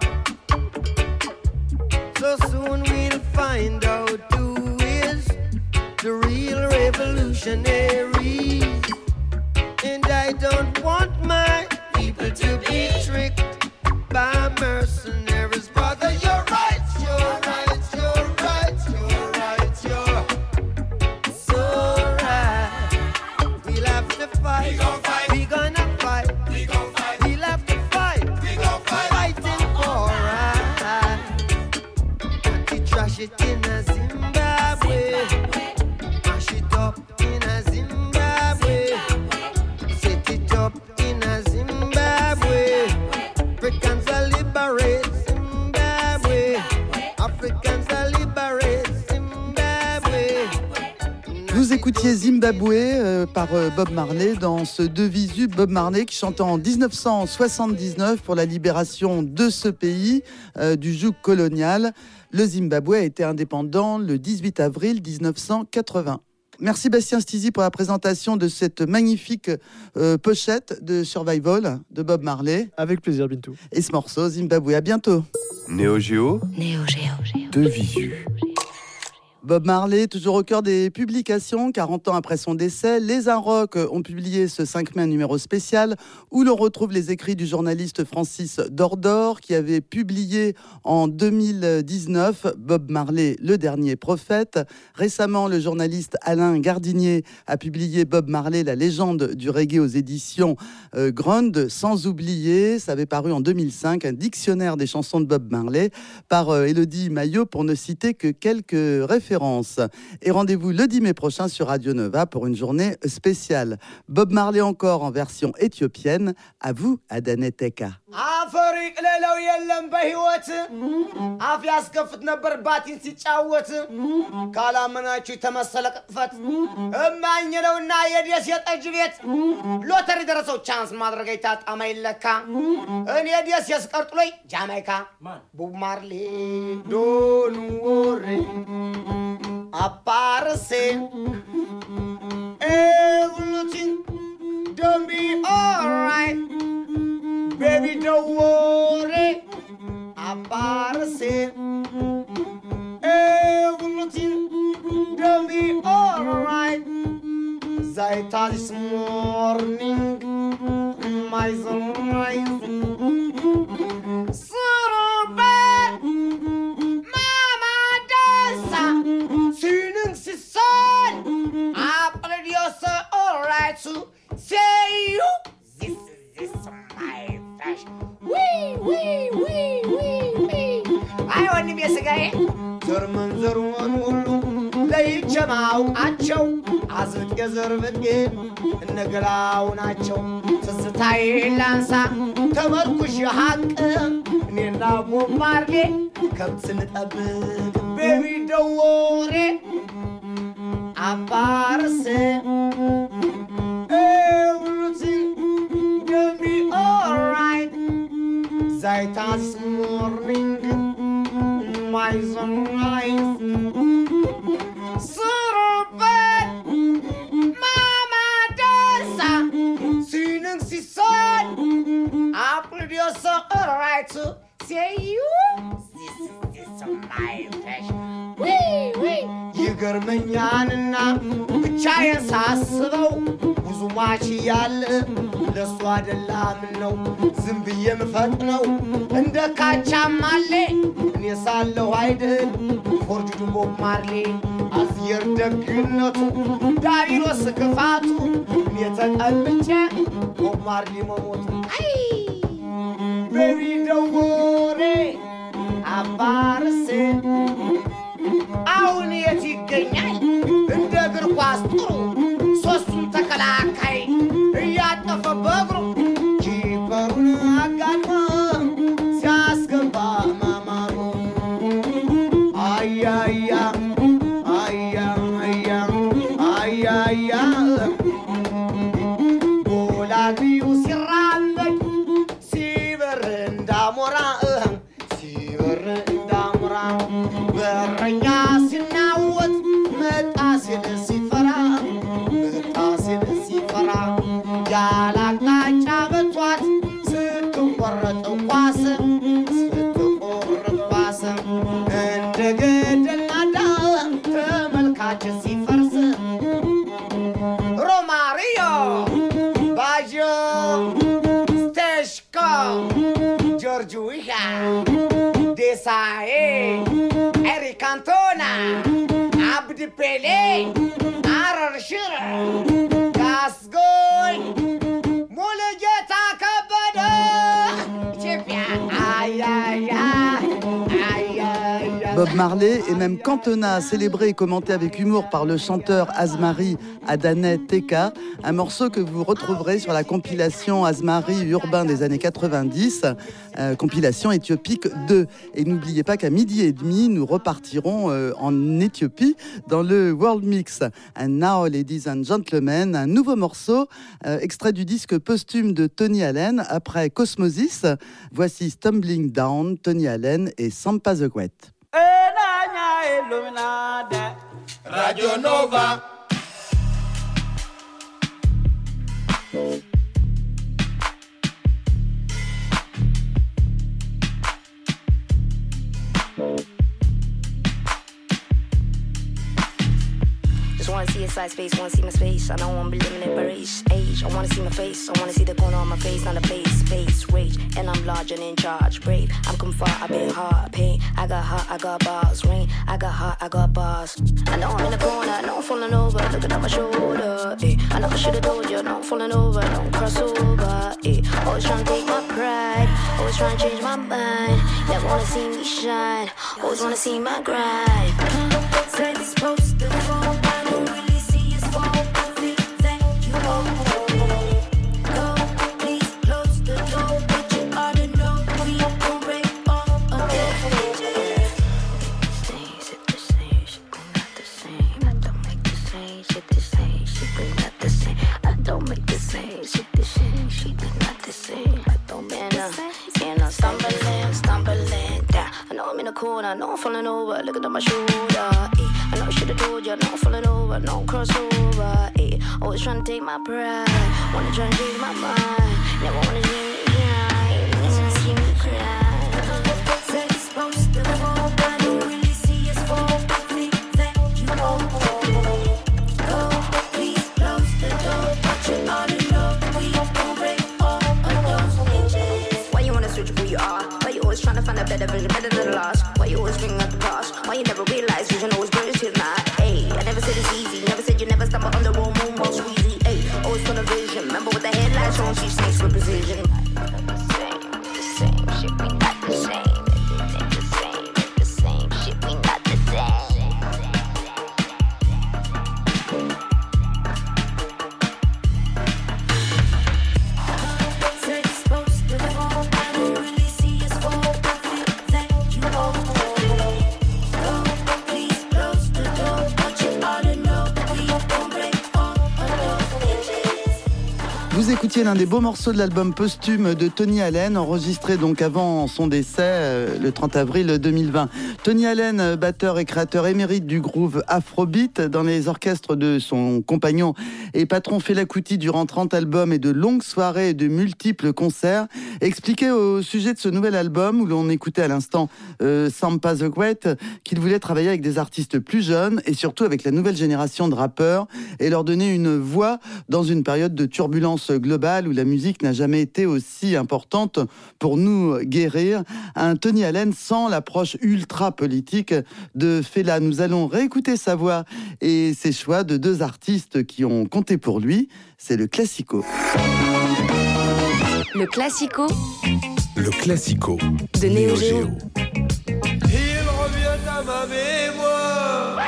So soon we'll find out who is the real revolutionary. And I don't want my people to be tricked by mercenaries. Brother, you're right, you're right, you're right, you're right, you're so right. We'll have to fight, we gonna fight, we'll have to fight, fighting for right. We trash it in a Zimbabwe, mash it up in a Zimbabwe, set it up in a Zimbabwe. Africans are liberate Zimbabwe, Africans are liberate Zimbabwe. Vous écoutiez Zimbabwe par Bob Marley dans ce deux visu. Bob Marley qui chantait en 1979 pour la libération de ce pays du joug colonial. Le Zimbabwe a été indépendant le 18 avril 1980. Merci Bastien Stizy pour la présentation de cette magnifique pochette de Survival de Bob Marley. Avec plaisir, Bintou. Et ce morceau, Zimbabwe. À bientôt. Néo Géo, deux visu. Bob Marley, toujours au cœur des publications, 40 ans après son décès, les Inrocks ont publié ce 5 mai un numéro spécial où l'on retrouve les écrits du journaliste Francis Dordor qui avait publié en 2019 Bob Marley, le dernier prophète. Récemment, le journaliste Alain Gardinier a publié Bob Marley, la légende du reggae aux éditions Grund, sans oublier, ça avait paru en 2005, un dictionnaire des chansons de Bob Marley par Élodie Maillot, pour ne citer que quelques références. Et rendez-vous le 10 mai prochain sur Radio Nova pour une journée spéciale. Bob Marley encore en version éthiopienne. À vous, Adane Teka. አፈሪቅ ሌላው የለም በህይወት አፍ ያስከፍት ነበር ባቲን ሲጫወት ካላመናችሁ ተመሰለ ቅጥፈት እማኝ ነውና የደስ የጠጅ ቤት ሎተሪ ደረሰው ቻንስ ማድረግ አይታጣማ ይለካ እኔ ደስ ያስቀርጥሎይ ጃማይካ ቦብ ማርሌ ዶን ወሬ አፓርሴ everything don't be alright. Baby, don't worry about it. Everything gonna be alright. Zaita this morning, my sunrise. Surabaya, Mama dansa, singing the sun. I played your son alright to say you. This my I want to be a guy. German Zerman, they jamaw at show as it deserve again in the ground at show. Society Lansa, Tamakush Hack, Nina Marley, comes in a bit. Baby, don't worry. Aparse everything gonna be alright. Zaitas morning, my sunrise. Surabaya, Mama dansa, singing the sun. I put your song alright to say you. This is my passion. ይገርመኛልና ብቻዬን ሳስበው ብዙ ማች ያለ ለሱ አይደለም ነው ዝም ብዬ የምፈጥነው እንደ ካቻማሌ እኔ ሳለሁ አይደል ፎርጅዱ ቦብ ማርሌ አዝየር ደግነቱ ዳሪኖስ ክፋቱ እኔ ተቀልጬ ቦብ ማርሌ መሞቱ አይ ቤቢ ደወሬ አባርሴ አሁን የት ይገኛል እንደ እግር ኳስ ጥሩ ሶስቱን ተከላካይ እያጠፈ በእግሩ ኪፐሩን አጋድሞ ሲያስገባ ማማሩ አያያ አያያ አያያ ጎላቢው ሲራመድ ሲበር እንዳሞራ ሲበር እንዳሞራ በረኛ ሲናወጥ መጣ ሲል ሲፈራ ያላቅጣጫ በቷት ስትቆረጥ ኳስ እንደ ገደል ናዳ ተመልካች ሲፈርስ ሮማሪዮ ባጆ ስቴሽኮ ጆርጅ ዊጋ ዴሳዬ ኤሪክ አንቶና አብድ ፔሌ አረር ሽረ ጋስጎይ ሙሉጌታ ከበደ ኢትዮጵያ አያያ Bob Marley et même Cantona, célébré et commenté avec humour par le chanteur Azmari Adane Teka, un morceau que vous retrouverez sur la compilation Azmari urbain des années 90, compilation éthiopique 2. Et n'oubliez pas qu'à 12h30, nous repartirons en Éthiopie dans le World Mix. And now, ladies and gentlemen, un nouveau morceau, extrait du disque posthume de Tony Allen après Cosmosis. Voici Stumbling Down, Tony Allen et Sampa the Great. Radio Nova. outside space, wanna see my space. I know I'm be living it by race, age. I wanna see my face, I wanna see the corner on my face, not a place, space, rage. And I'm large and in charge, brave. I'm come far, I've been hard, pain. I got heart, I got bars, rain. I got heart, I got bars. I know I'm in the corner, I know I'm falling over, looking at my shoulder. I know I should've told you, no, I'm falling over, don't cross over. Always trying to take my pride, always trying to change my mind. Never wanna see me shine, always wanna see my grind. Say it's supposed to fall, I don't really see it's fall. I think that you go, please close the door, but you ought to know we gon' break all of the edges. Things hit the same, shit they not the same. I don't make the same, shit the same, shit they not the same. I don't make the same, shit the same, shit they not the same. I don't man stumbling down. I know I'm in the corner, I know I'm falling over, looking at my shoulder. I know I should've told you, I know I'm falling over, no crossover. Always trying to take my pride, wanna try and change my mind. Never wanna see me cry, never wanna see me cry. Say it's supposed to fall, I don't really see it's fall. I think that you go, please close the door, but you ought to know we gon' break all of those edges. Why you wanna switch who you are? Why you always trying to find a better version, better than the last? Why you always bring up the past? Why you never realize vision always blurs till night? Ayy, I never said it's easy, never said you never stumble on the wrong moon, most easy. Ayy, always full of vision. Remember with the headlights on, she snakes with precision. The same shit, we not the same. The same shit, we not the same. Say it's supposed to fall, I don't really see it's fall. I think that you go, please close the door, but you ought to know we gon' break all of those edges. Vous écoutiez l'un des beaux morceaux de l'album posthume de Tony Allen, enregistré donc avant son décès le 30 avril 2020. Tony Allen, batteur et créateur émérite du groove Afrobeat, dans les orchestres de son compagnon et patron Fela Kuti durant 30 albums et de longues soirées et de multiples concerts, expliquait au sujet de ce nouvel album, où l'on écoutait à l'instant Sampa the Great, qu'il voulait travailler avec des artistes plus jeunes et surtout avec la nouvelle génération de rappeurs et leur donner une voix dans une période de turbulence globale où la musique n'a jamais été aussi importante pour nous guérir. Un Tony Allen sans l'approche ultra politique de Fela. Nous allons réécouter sa voix et ses choix de deux artistes qui ont compté pour lui. C'est le Classico. Le Classico Le Classico de Neo Geo. Il revient à ma mémoire.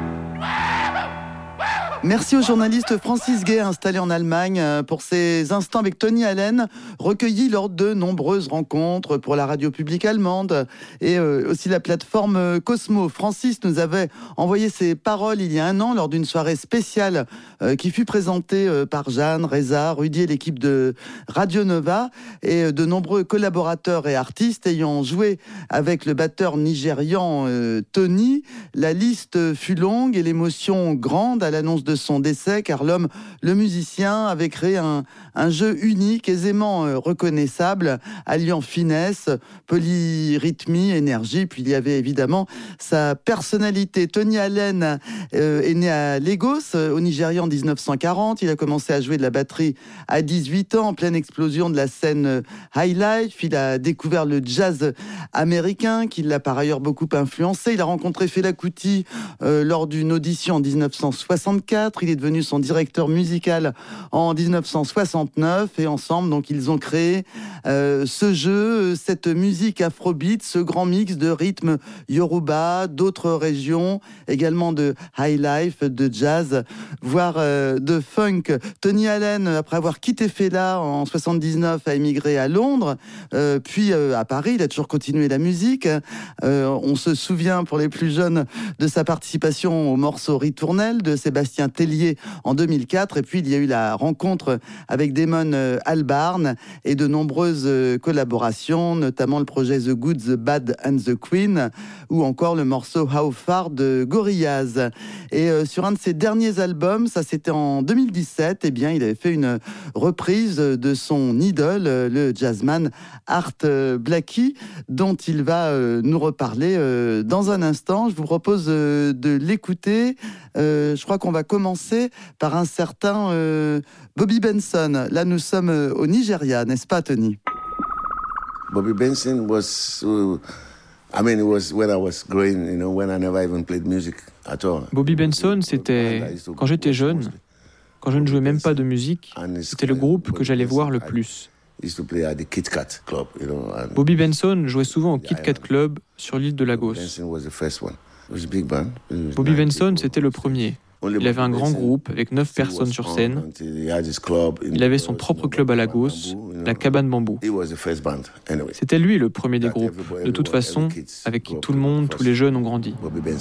Merci au journaliste Francis Gay, installé en Allemagne, pour ces instants avec Tony Allen, recueillis lors de nombreuses rencontres pour la radio publique allemande et aussi la plateforme Cosmo. Francis nous avait envoyé ses paroles il y a un an lors d'une soirée spéciale qui fut présentée par Jeanne, Reza, Rudy et l'équipe de Radio Nova et de nombreux collaborateurs et artistes ayant joué avec le batteur nigérian Tony. La liste fut longue et l'émotion grande à l'annonce de son décès, car l'homme, le musicien, avait créé un jeu unique, aisément reconnaissable, alliant finesse, polyrythmie, énergie, puis il y avait évidemment sa personnalité. Tony Allen est né à Lagos, au Nigeria, en 1940. Il a commencé à jouer de la batterie à 18 ans, en pleine explosion de la scène high life. Il a découvert le jazz américain, qui l'a par ailleurs beaucoup influencé. Il a rencontré Fela Kuti lors d'une audition en 1964. Il est devenu son directeur musical en 1969 et ensemble, donc, ils ont créé ce jeu, cette musique afrobeat, ce grand mix de rythmes yoruba, d'autres régions, également de high life, de jazz, voire de funk. Tony Allen, après avoir quitté Fela en 79, a émigré à Londres, puis à Paris. Il a toujours continué la musique. On se souvient, pour les plus jeunes, de sa participation au morceau Ritournelle de Sébastien Tellier en 2004. Et puis, il y a eu la rencontre avec Damon Albarn et de nombreuses collaborations, notamment le projet The Good, The Bad and The Queen, ou encore le morceau How Far de Gorillaz. Et sur un de ses derniers albums, ça c'était en 2017, eh bien, il avait fait une reprise de son idole, le jazzman Art Blakey, dont il va nous reparler dans un instant. Je vous propose de l'écouter. Je crois qu'on va commencer commencer par un certain Bobby Benson. Là, nous sommes au Nigeria, n'est-ce pas, Tony? Bobby Benson was, it was when I was growing, when I never even played music at all. Bobby Benson, c'était quand j'étais jeune, quand je ne jouais même pas de musique, c'était le groupe que j'allais voir le plus. Bobby Benson jouait souvent au Kit Kat Club sur l'île de Lagos. Bobby Benson, c'était le premier. Il avait un grand groupe avec 9 personnes sur scène. Il avait son propre club à Lagos, la Cabane Bambou. C'était lui le premier des groupes, de toute façon, avec qui tout le monde, tous les jeunes ont grandi.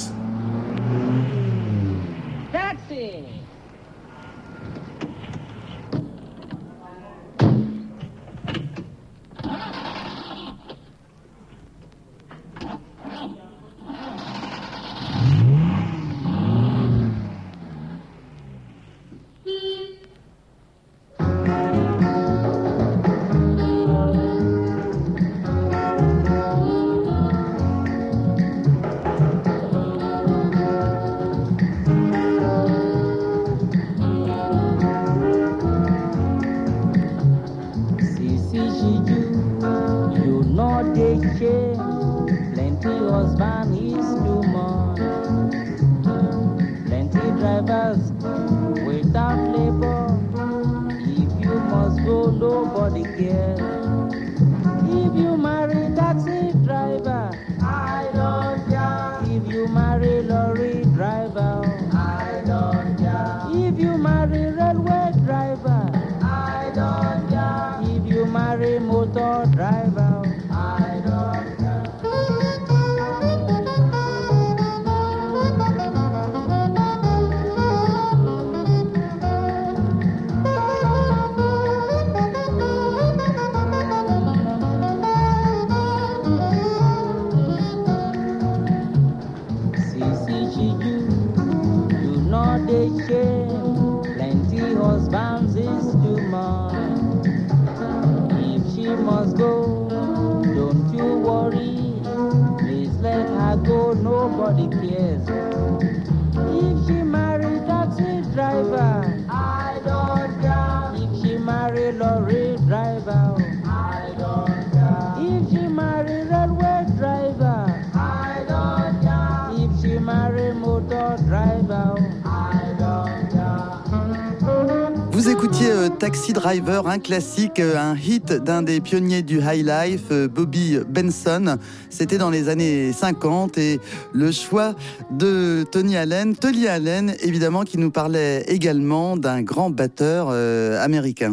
Vous écoutiez Taxi Driver, un classique, un hit d'un des pionniers du high life, Bobby Benson. C'était dans les années 50 et le choix de Tony Allen, évidemment, qui nous parlait également d'un grand batteur américain.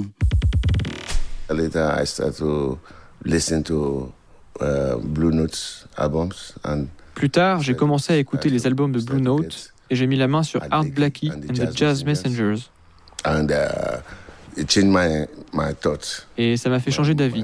Later, I started to listen to Blue Notes albums and plus tard, j'ai commencé à écouter les albums de Blue Note et j'ai mis la main sur Art Blakey and the Jazz Messengers. And it changed my thoughts. Et ça m'a fait changer d'avis.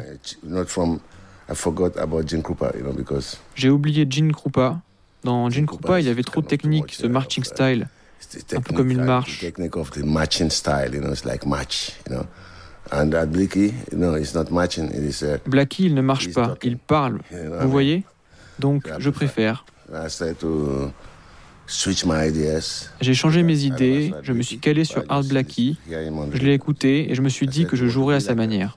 I forgot about Gene Krupa, because j'ai oublié Gene Krupa. Dans Gene Krupa, il y avait trop de techniques, ce marching style, un peu comme une marche. Technique of the marching style, it's like march, And at Blakey, it's not marching. It is. Blakey, il ne marche pas, il parle. Vous voyez? Donc, je préfère. I started to switch my ideas. J'ai changé mes idées, je me suis calé sur Art Blakey, je l'ai écouté et je me suis dit que je jouerais à sa manière.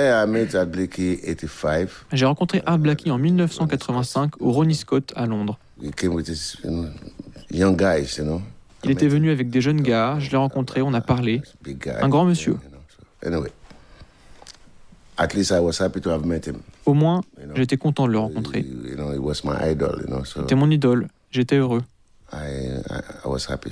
J'ai rencontré Art Blakey en 1985 au Ronnie Scott à Londres. Il était venu avec des jeunes gars, je l'ai rencontré, on a parlé. Un grand monsieur. Au moins, j'étais content de le rencontrer. C'était mon idole, j'étais heureux. I was happy.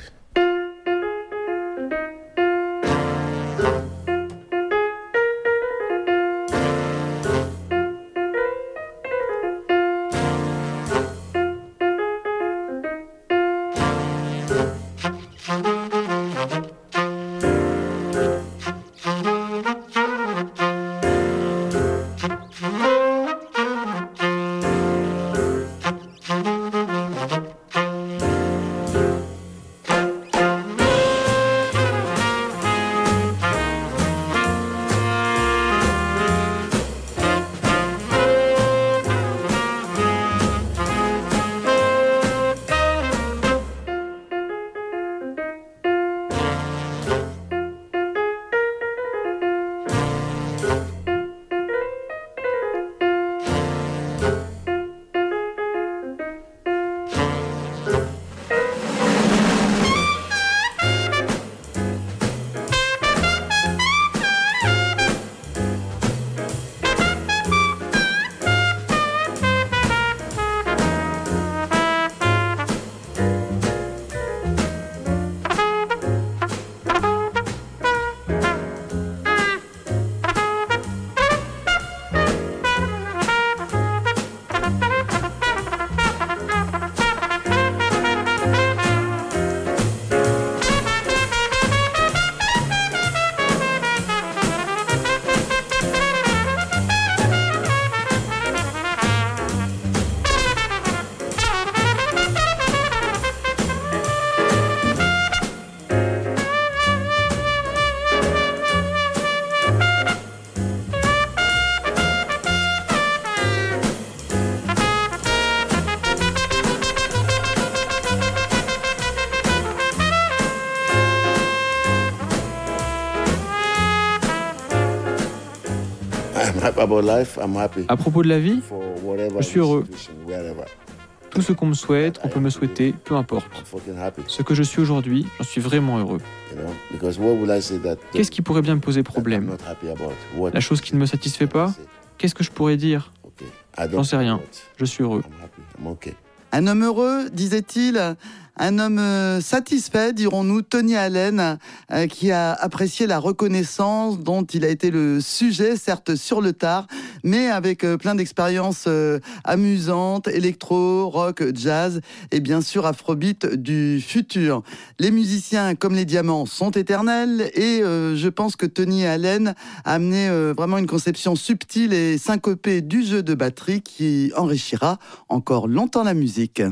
À propos de la vie, je suis heureux. Tout ce qu'on me souhaite, on peut me souhaiter, peu importe. Ce que je suis aujourd'hui, j'en suis vraiment heureux. Qu'est-ce qui pourrait bien me poser problème? La chose qui ne me satisfait pas? Qu'est-ce que je pourrais dire? J'en sais rien. Je suis heureux. Un homme heureux, disait-il, un homme satisfait, dirons-nous, Tony Allen, qui a apprécié la reconnaissance dont il a été le sujet, certes sur le tard, mais avec plein d'expériences amusantes, électro, rock, jazz et bien sûr afrobeat du futur. Les musiciens comme les diamants sont éternels et je pense que Tony Allen a amené vraiment une conception subtile et syncopée du jeu de batterie qui enrichira encore longtemps la musique.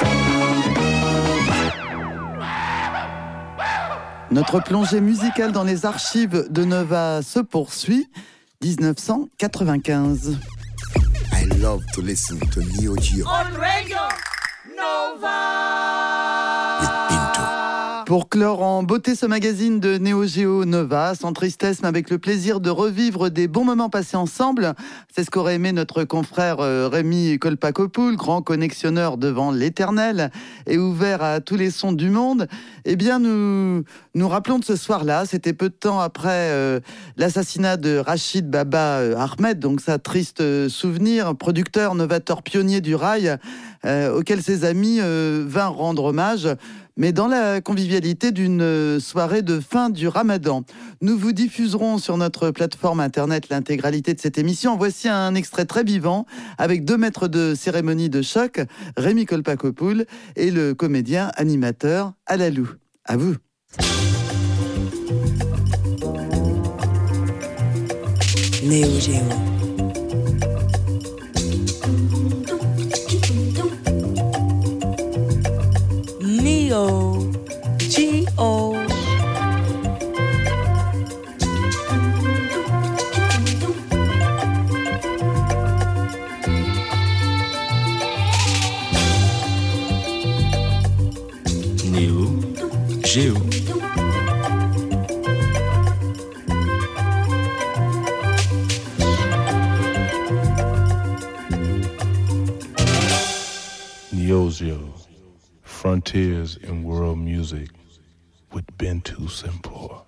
Notre plongée musicale dans les archives de Nova se poursuit. 1995. I love to listen to Neo Geo. On Radio Nova. With Pinto. Pour clore en beauté ce magazine de Neo Geo Nova, sans tristesse mais avec le plaisir de revivre des bons moments passés ensemble, c'est ce qu'aurait aimé notre confrère Rémi Kolpakopoul, grand connexionneur devant l'éternel et ouvert à tous les sons du monde. Eh bien, nous rappelons de ce soir-là, c'était peu de temps après l'assassinat de Rachid Baba Ahmed, donc sa triste souvenir, producteur, novateur, pionnier du rail, auquel ses amis vinrent rendre hommage, mais dans la convivialité d'une soirée de fin du Ramadan. Nous vous diffuserons sur notre plateforme internet l'intégralité de cette émission. Voici un extrait très vivant avec 2 maîtres de cérémonie de choc, Rémi Kolpakopoul et le comédien animateur Alalou. À vous. Neo Geo. Neo Geo. Neo Geo. Neo Geo. Frontiers in World Music with Bintou Simple.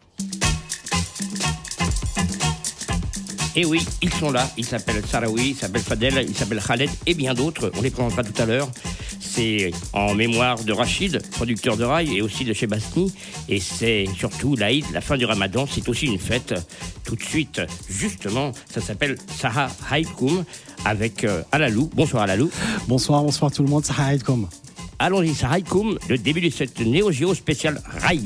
Et oui, ils sont là. Ils s'appellent Sarawi, ils s'appellent Fadel, ils s'appellent Khaled et bien d'autres. On les présentera tout à l'heure. C'est en mémoire de Rachid, producteur de rail, et aussi de Chebasni. Et c'est surtout l'Aïd, la fin du Ramadan. C'est aussi une fête. Tout de suite, justement, ça s'appelle Saha Haïkoum avec Alalou. Bonsoir Alalou. Bonsoir tout le monde. Saha Haïkoum. Allons-y, Saha Haïkoum, le début de cette Neo Geo spéciale rail.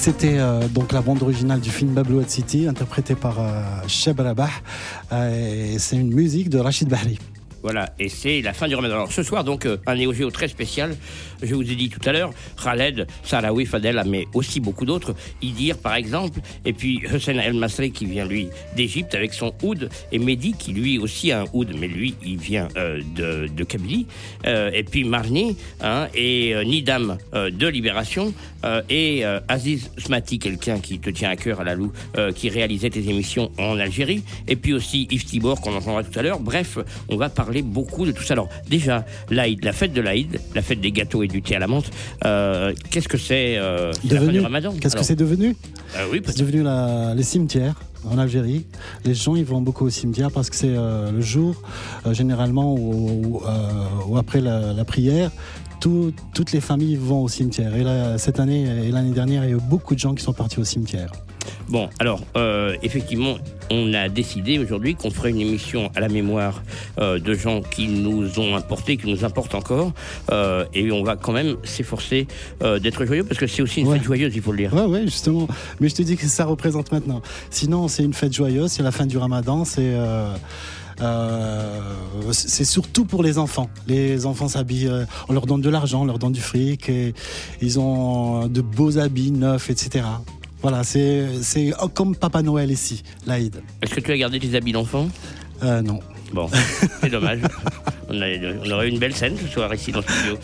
C'était donc la bande originale du film Bablouat City, interprétée par Cheb Rabah. Et c'est une musique de Rachid Bahri. Voilà, et c'est la fin du Ramadan. Alors ce soir, donc, un Néo Géo très spécial. Je vous ai dit tout à l'heure, Khaled, Sarawi, Fadel, mais aussi beaucoup d'autres. Idir, par exemple, et puis Hussein El Masri, qui vient, lui, d'Égypte, avec son oud, et Mehdi, qui, lui, aussi a un oud, mais lui, il vient de Kabylie. Et puis Marni, et Nidam de Libération, et Aziz Smati, quelqu'un qui te tient à cœur, à la Lou, qui réalisait tes émissions en Algérie. Et puis aussi Yves Tibor, qu'on entendra tout à l'heure. Bref, on va parler beaucoup de tout ça. Alors déjà, l'Aïd, la fête de l'Aïd, la fête des gâteaux et du thé à la menthe, qu'est-ce que c'est la fin du Ramadan? Qu'est-ce que c'est devenu? Oui, c'est devenu les cimetières en Algérie. Les gens ils vont beaucoup au cimetière parce que c'est le jour généralement où après la prière, toutes les familles vont au cimetière. Et là, cette année et l'année dernière, il y a eu beaucoup de gens qui sont partis au cimetière. Bon, alors, effectivement, on a décidé aujourd'hui qu'on ferait une émission à la mémoire de gens qui nous ont importés, qui nous importent encore, et on va quand même s'efforcer d'être joyeux, parce que c'est aussi une fête joyeuse, il faut le dire. Ouais, justement. Mais je te dis que ça représente maintenant. Sinon, c'est une fête joyeuse, c'est la fin du Ramadan, c'est surtout pour les enfants. Les enfants s'habillent, on leur donne de l'argent, on leur donne du fric, et ils ont de beaux habits neufs, etc. Voilà, c'est comme Papa Noël ici, l'Aïd. Est-ce que tu as gardé tes habits d'enfant ? Non. Bon, c'est dommage. On aurait une belle scène ce soir ici dans le studio.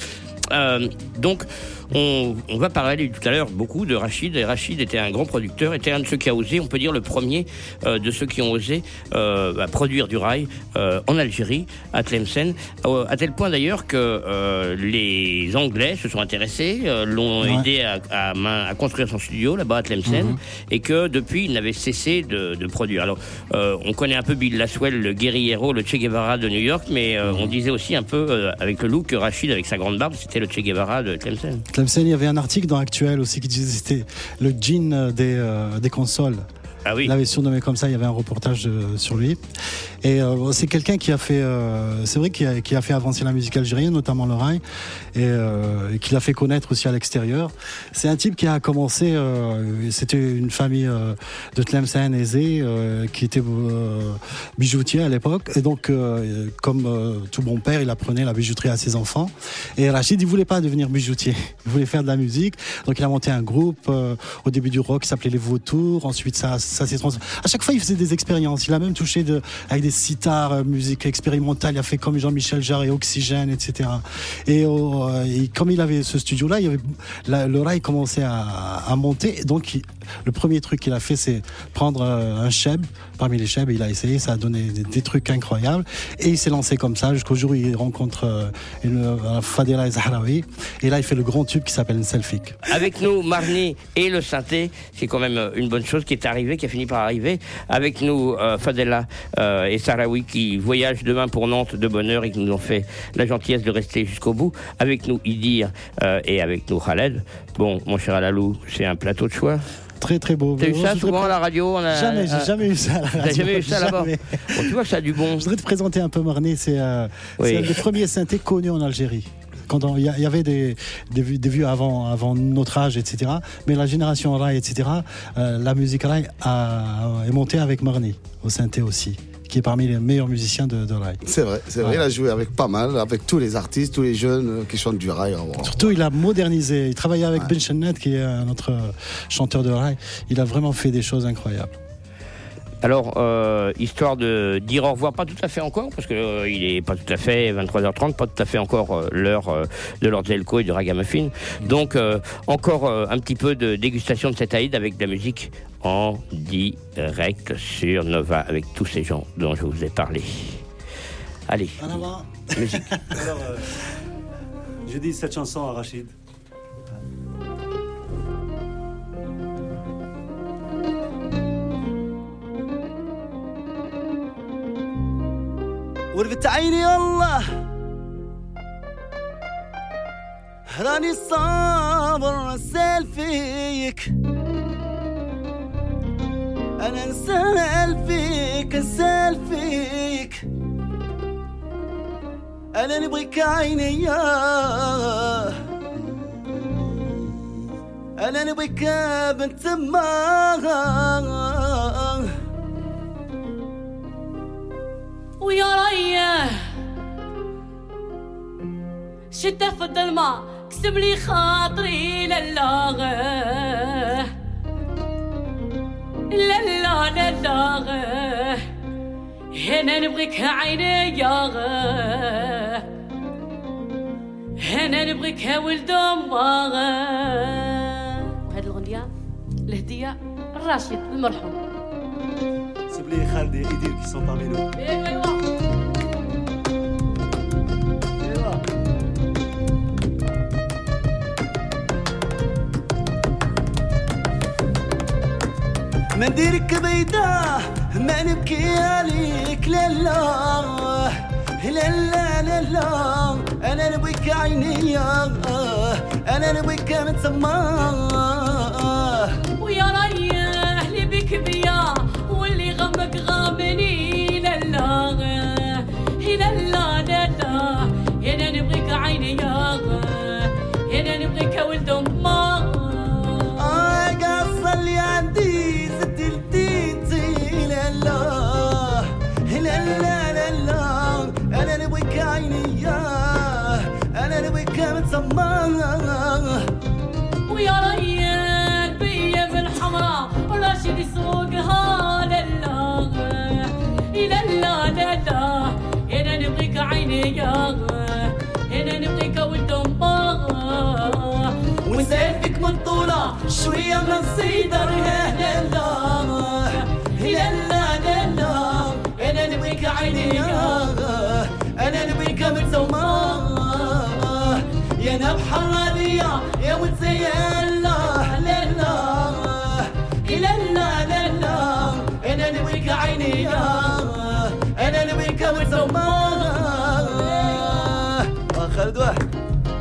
Donc, on va parler tout à l'heure beaucoup de Rachid. Et Rachid était un grand producteur, était un de ceux qui a osé, on peut dire le premier de ceux qui ont osé produire du rail en Algérie, à Tlemcen, à tel point d'ailleurs que les Anglais se sont intéressés, l'ont aidé à construire son studio là-bas à Tlemcen, et que depuis il n'avait cessé de produire. Alors, on connaît un peu Bill Laswell, le guerriero, le Che Guevara de New York, mais on disait aussi un peu avec le look que Rachid, avec sa grande barbe, c'était le Che Guevara de Tlemcen. Tlemcen, il y avait un article dans Actuel aussi qui disait que c'était le djinn des consoles. Ah oui. Il l'avait surnommé comme ça, il y avait un reportage sur lui. Et c'est quelqu'un qui a fait, c'est vrai, qui a fait avancer la musique algérienne, notamment le rail, et qui l'a fait connaître aussi à l'extérieur. C'est un type qui a commencé, c'était une famille de Tlemcen aisée, qui était bijoutier à l'époque. Et donc, comme tout bon père, il apprenait la bijouterie à ses enfants. Et Rachid, il voulait pas devenir bijoutier, il voulait faire de la musique. Donc, il a monté un groupe au début du rock qui s'appelait Les Vautours. Ensuite, ça s'est transformé. À chaque fois, il faisait des expériences. Il a même touché avec des sitars, musique expérimentale. Il a fait comme Jean-Michel Jarre et Oxygène, etc. Et comme il avait ce studio-là, le rail commençait à monter. Donc, le premier truc qu'il a fait, c'est prendre un cheb. Parmi les chebs, il a essayé. Ça a donné des trucs incroyables. Et il s'est lancé comme ça jusqu'au jour où il rencontre Fadela Zahraoui. Et là, il fait le grand tube qui s'appelle Selfik. Avec nous, Marni et le synthé, c'est quand même une bonne chose qui est arrivée, qui a fini par arriver. Avec nous, Fadela et Sarawi qui voyagent demain pour Nantes de bonne heure et qui nous ont fait la gentillesse de rester jusqu'au bout. Avec nous, Idir et avec nous, Khaled. Bon, mon cher Alalou, c'est un plateau de choix. Très très beau. T'as eu ça souvent à la radio? Jamais, j'ai jamais eu ça à la radio. T'as jamais eu ça là-bas? Bon, tu vois que ça a du bon. Je voudrais te présenter un peu Marni, c'est un des premiers synthés connus en Algérie. Quand il y avait des vieux avant notre âge, etc. Mais la génération rail, etc., la musique rail est montée avec Marni, au synthé aussi, qui est parmi les meilleurs musiciens de rail. C'est vrai, il a joué avec pas mal, avec tous les artistes, tous les jeunes qui chantent du rail. Surtout, il a modernisé, il travaillait avec Ben Chennet, qui est notre chanteur de rail. Il a vraiment fait des choses incroyables. Alors, histoire de dire au revoir, pas tout à fait encore, parce que il est pas tout à fait 23h30, pas tout à fait encore l'heure de Lord Zelko et de Ragamuffin. Donc, encore un petit peu de dégustation de cet Aïd avec de la musique en direct sur Nova, avec tous ces gens dont je vous ai parlé. Allez, musique. Alors, je dis cette chanson à Rachid. ورفت عيني الله راني صابر نسال فيك انا نسال فيك انا نبغيك عيني أنا نبغيك بنت ما ويا رياه شتا في الظلمة كسب لي خاطري لالا لالا لالا هنا نبغيك عيني يا هنا نبغيك ولد امه. وهذه الاغنيه الهديه الراشد المرحوم. سيب لي خالدي يدير كي سون بارمي نو. ايوا ما نديرك بيضاه ما نبكي عليك لا لا لا لا لا لا. انا نبغيك عيني انا نبغيك متسماه. ويا رياه اللي بك بيا واللي غمك غامني لا لا لا لا لا. انا نبغيك عيني انا نبغيك ولد امه. قاصة اللي عندي لا لا لا لا لا. أنا نبغيك عيني أنا نبغيك متسماه. ويا ريان بيا بالحمرا راشد يسوقها لا لا لا لا لا. أنا نبغيك عيني أنا نبغيك ولد أمه. ونسالفك من طولة شوية من صيدر لا لا لا لا لا. أنا نبغيك عيني أنا نبغيك متسماه. يا نبح الرادية يا متسيا لا لا لا لا لا لا. أنا نبغيك عيني أنا نبغيك متسماه. خالد واحد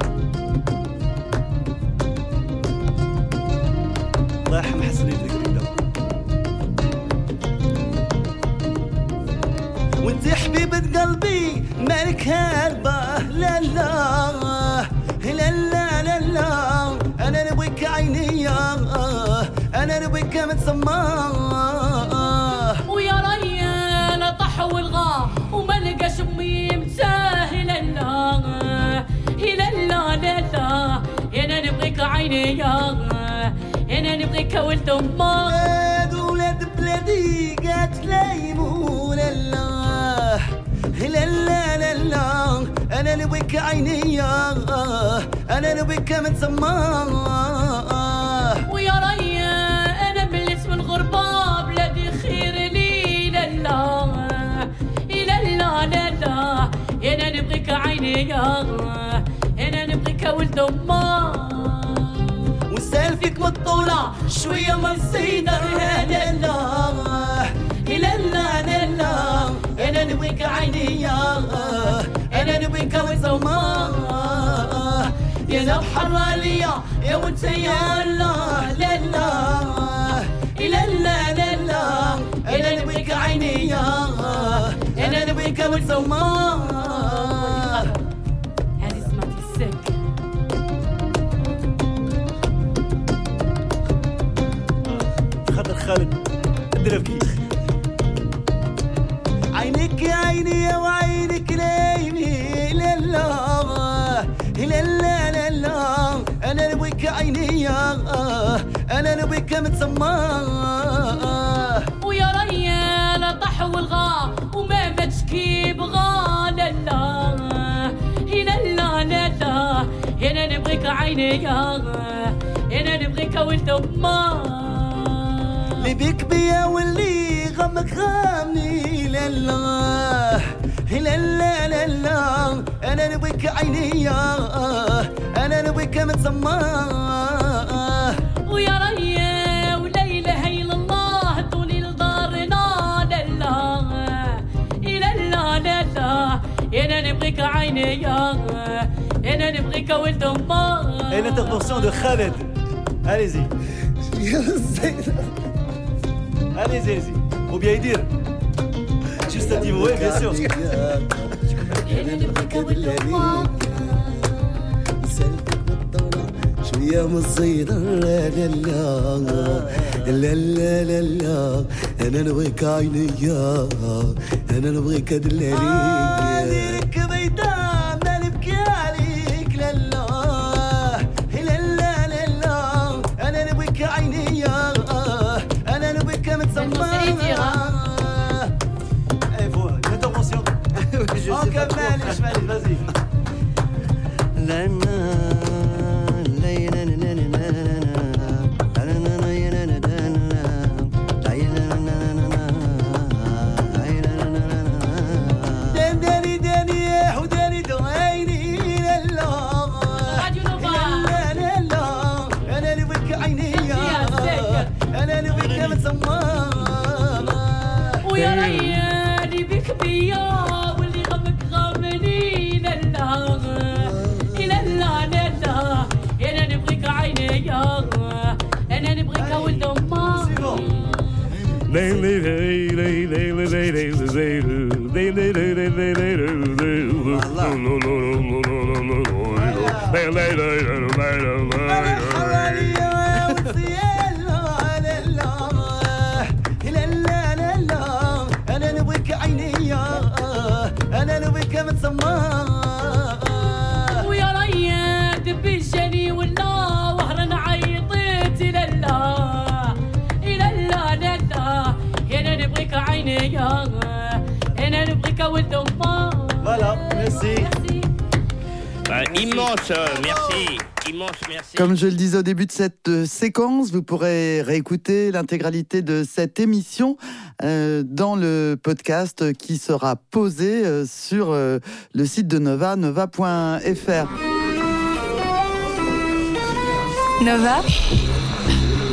الله يرحم حسن يديك. وانت حبيبة قلبي مالك هربة لا لا لا لا لا لا. انا نبغيك عيني انا نبغيك متسماه. ويا ريان طح والغا وما لقاش امي مساهل لا لا لا لا. انا نبغيك عيني انا نبغيك ولد امه. ولاد بلادي قالت لا يمو لا لا لا لا لا. انا نبغيك عيني انا نبغيك متسماه. ويا ريا انا بليت من غربه بلادي خير لي لا لا لا لا لا. انا نبغيك عيني انا نبغيك ولد امه. وسالفك مطولة شوية من صيدر لا لا لا لا لا. أنا نبغيك عيني أنا نبغيك متسماه. يا نبح الرالية يا متسيا لا لا لا لا لا لا. أنا نبغيك عيني أنا نبغيك متسماه. هذه سمعتي السك. خالد ادربكي عينك يا عيني وعينك نايمي لا لا لا لا لا. انا نبغيك عيني انا نبغيك متسماه. ويا ريال طح والغا وما تشكي بغا لا لا لا لا لا. انا نبغيك عيني انا نبغيك ولد امه. اللي بيك بيا واللي غمك غامني لا لا لا لا لا. انا نبغيك عيني انا نبغيك متسماه. ويا ريا ولا اله الا الله دوني لدارنا لا لا لا لا لا. انا نبغيك عيني انا نبغيك ولد امه. Et l'intervention de Khaled. Allez-y. Allez-y. Ou bien dire. Juste un petit mot, oui, bien sûr. يا مصيدة لا لا لا لا لا لا أنا نبغيك عيني أنا نبغيك دلالي عليك بيدام نبكي عليك لا لا لا لا لا أنا نبغيك عيني أنا نبغيك متسمى Intervention. Encore معليش vas-y. ويا ريالي بك بيا واللي غمك غامني لله لله لله انا نبغيك عيني انا نبغيك ولد امك أنا نبيك متسمى ويا ريان دبيشني ولا وهرن عيطيت لله لله لله أنا نبغيك عيني أنا نبغيك ولد أمك. Voilà, merci. Immense, merci. Comme je le disais au début de cette séquence, vous pourrez réécouter l'intégralité de cette émission dans le podcast qui sera posé sur le site de Nova, nova.fr. Nova,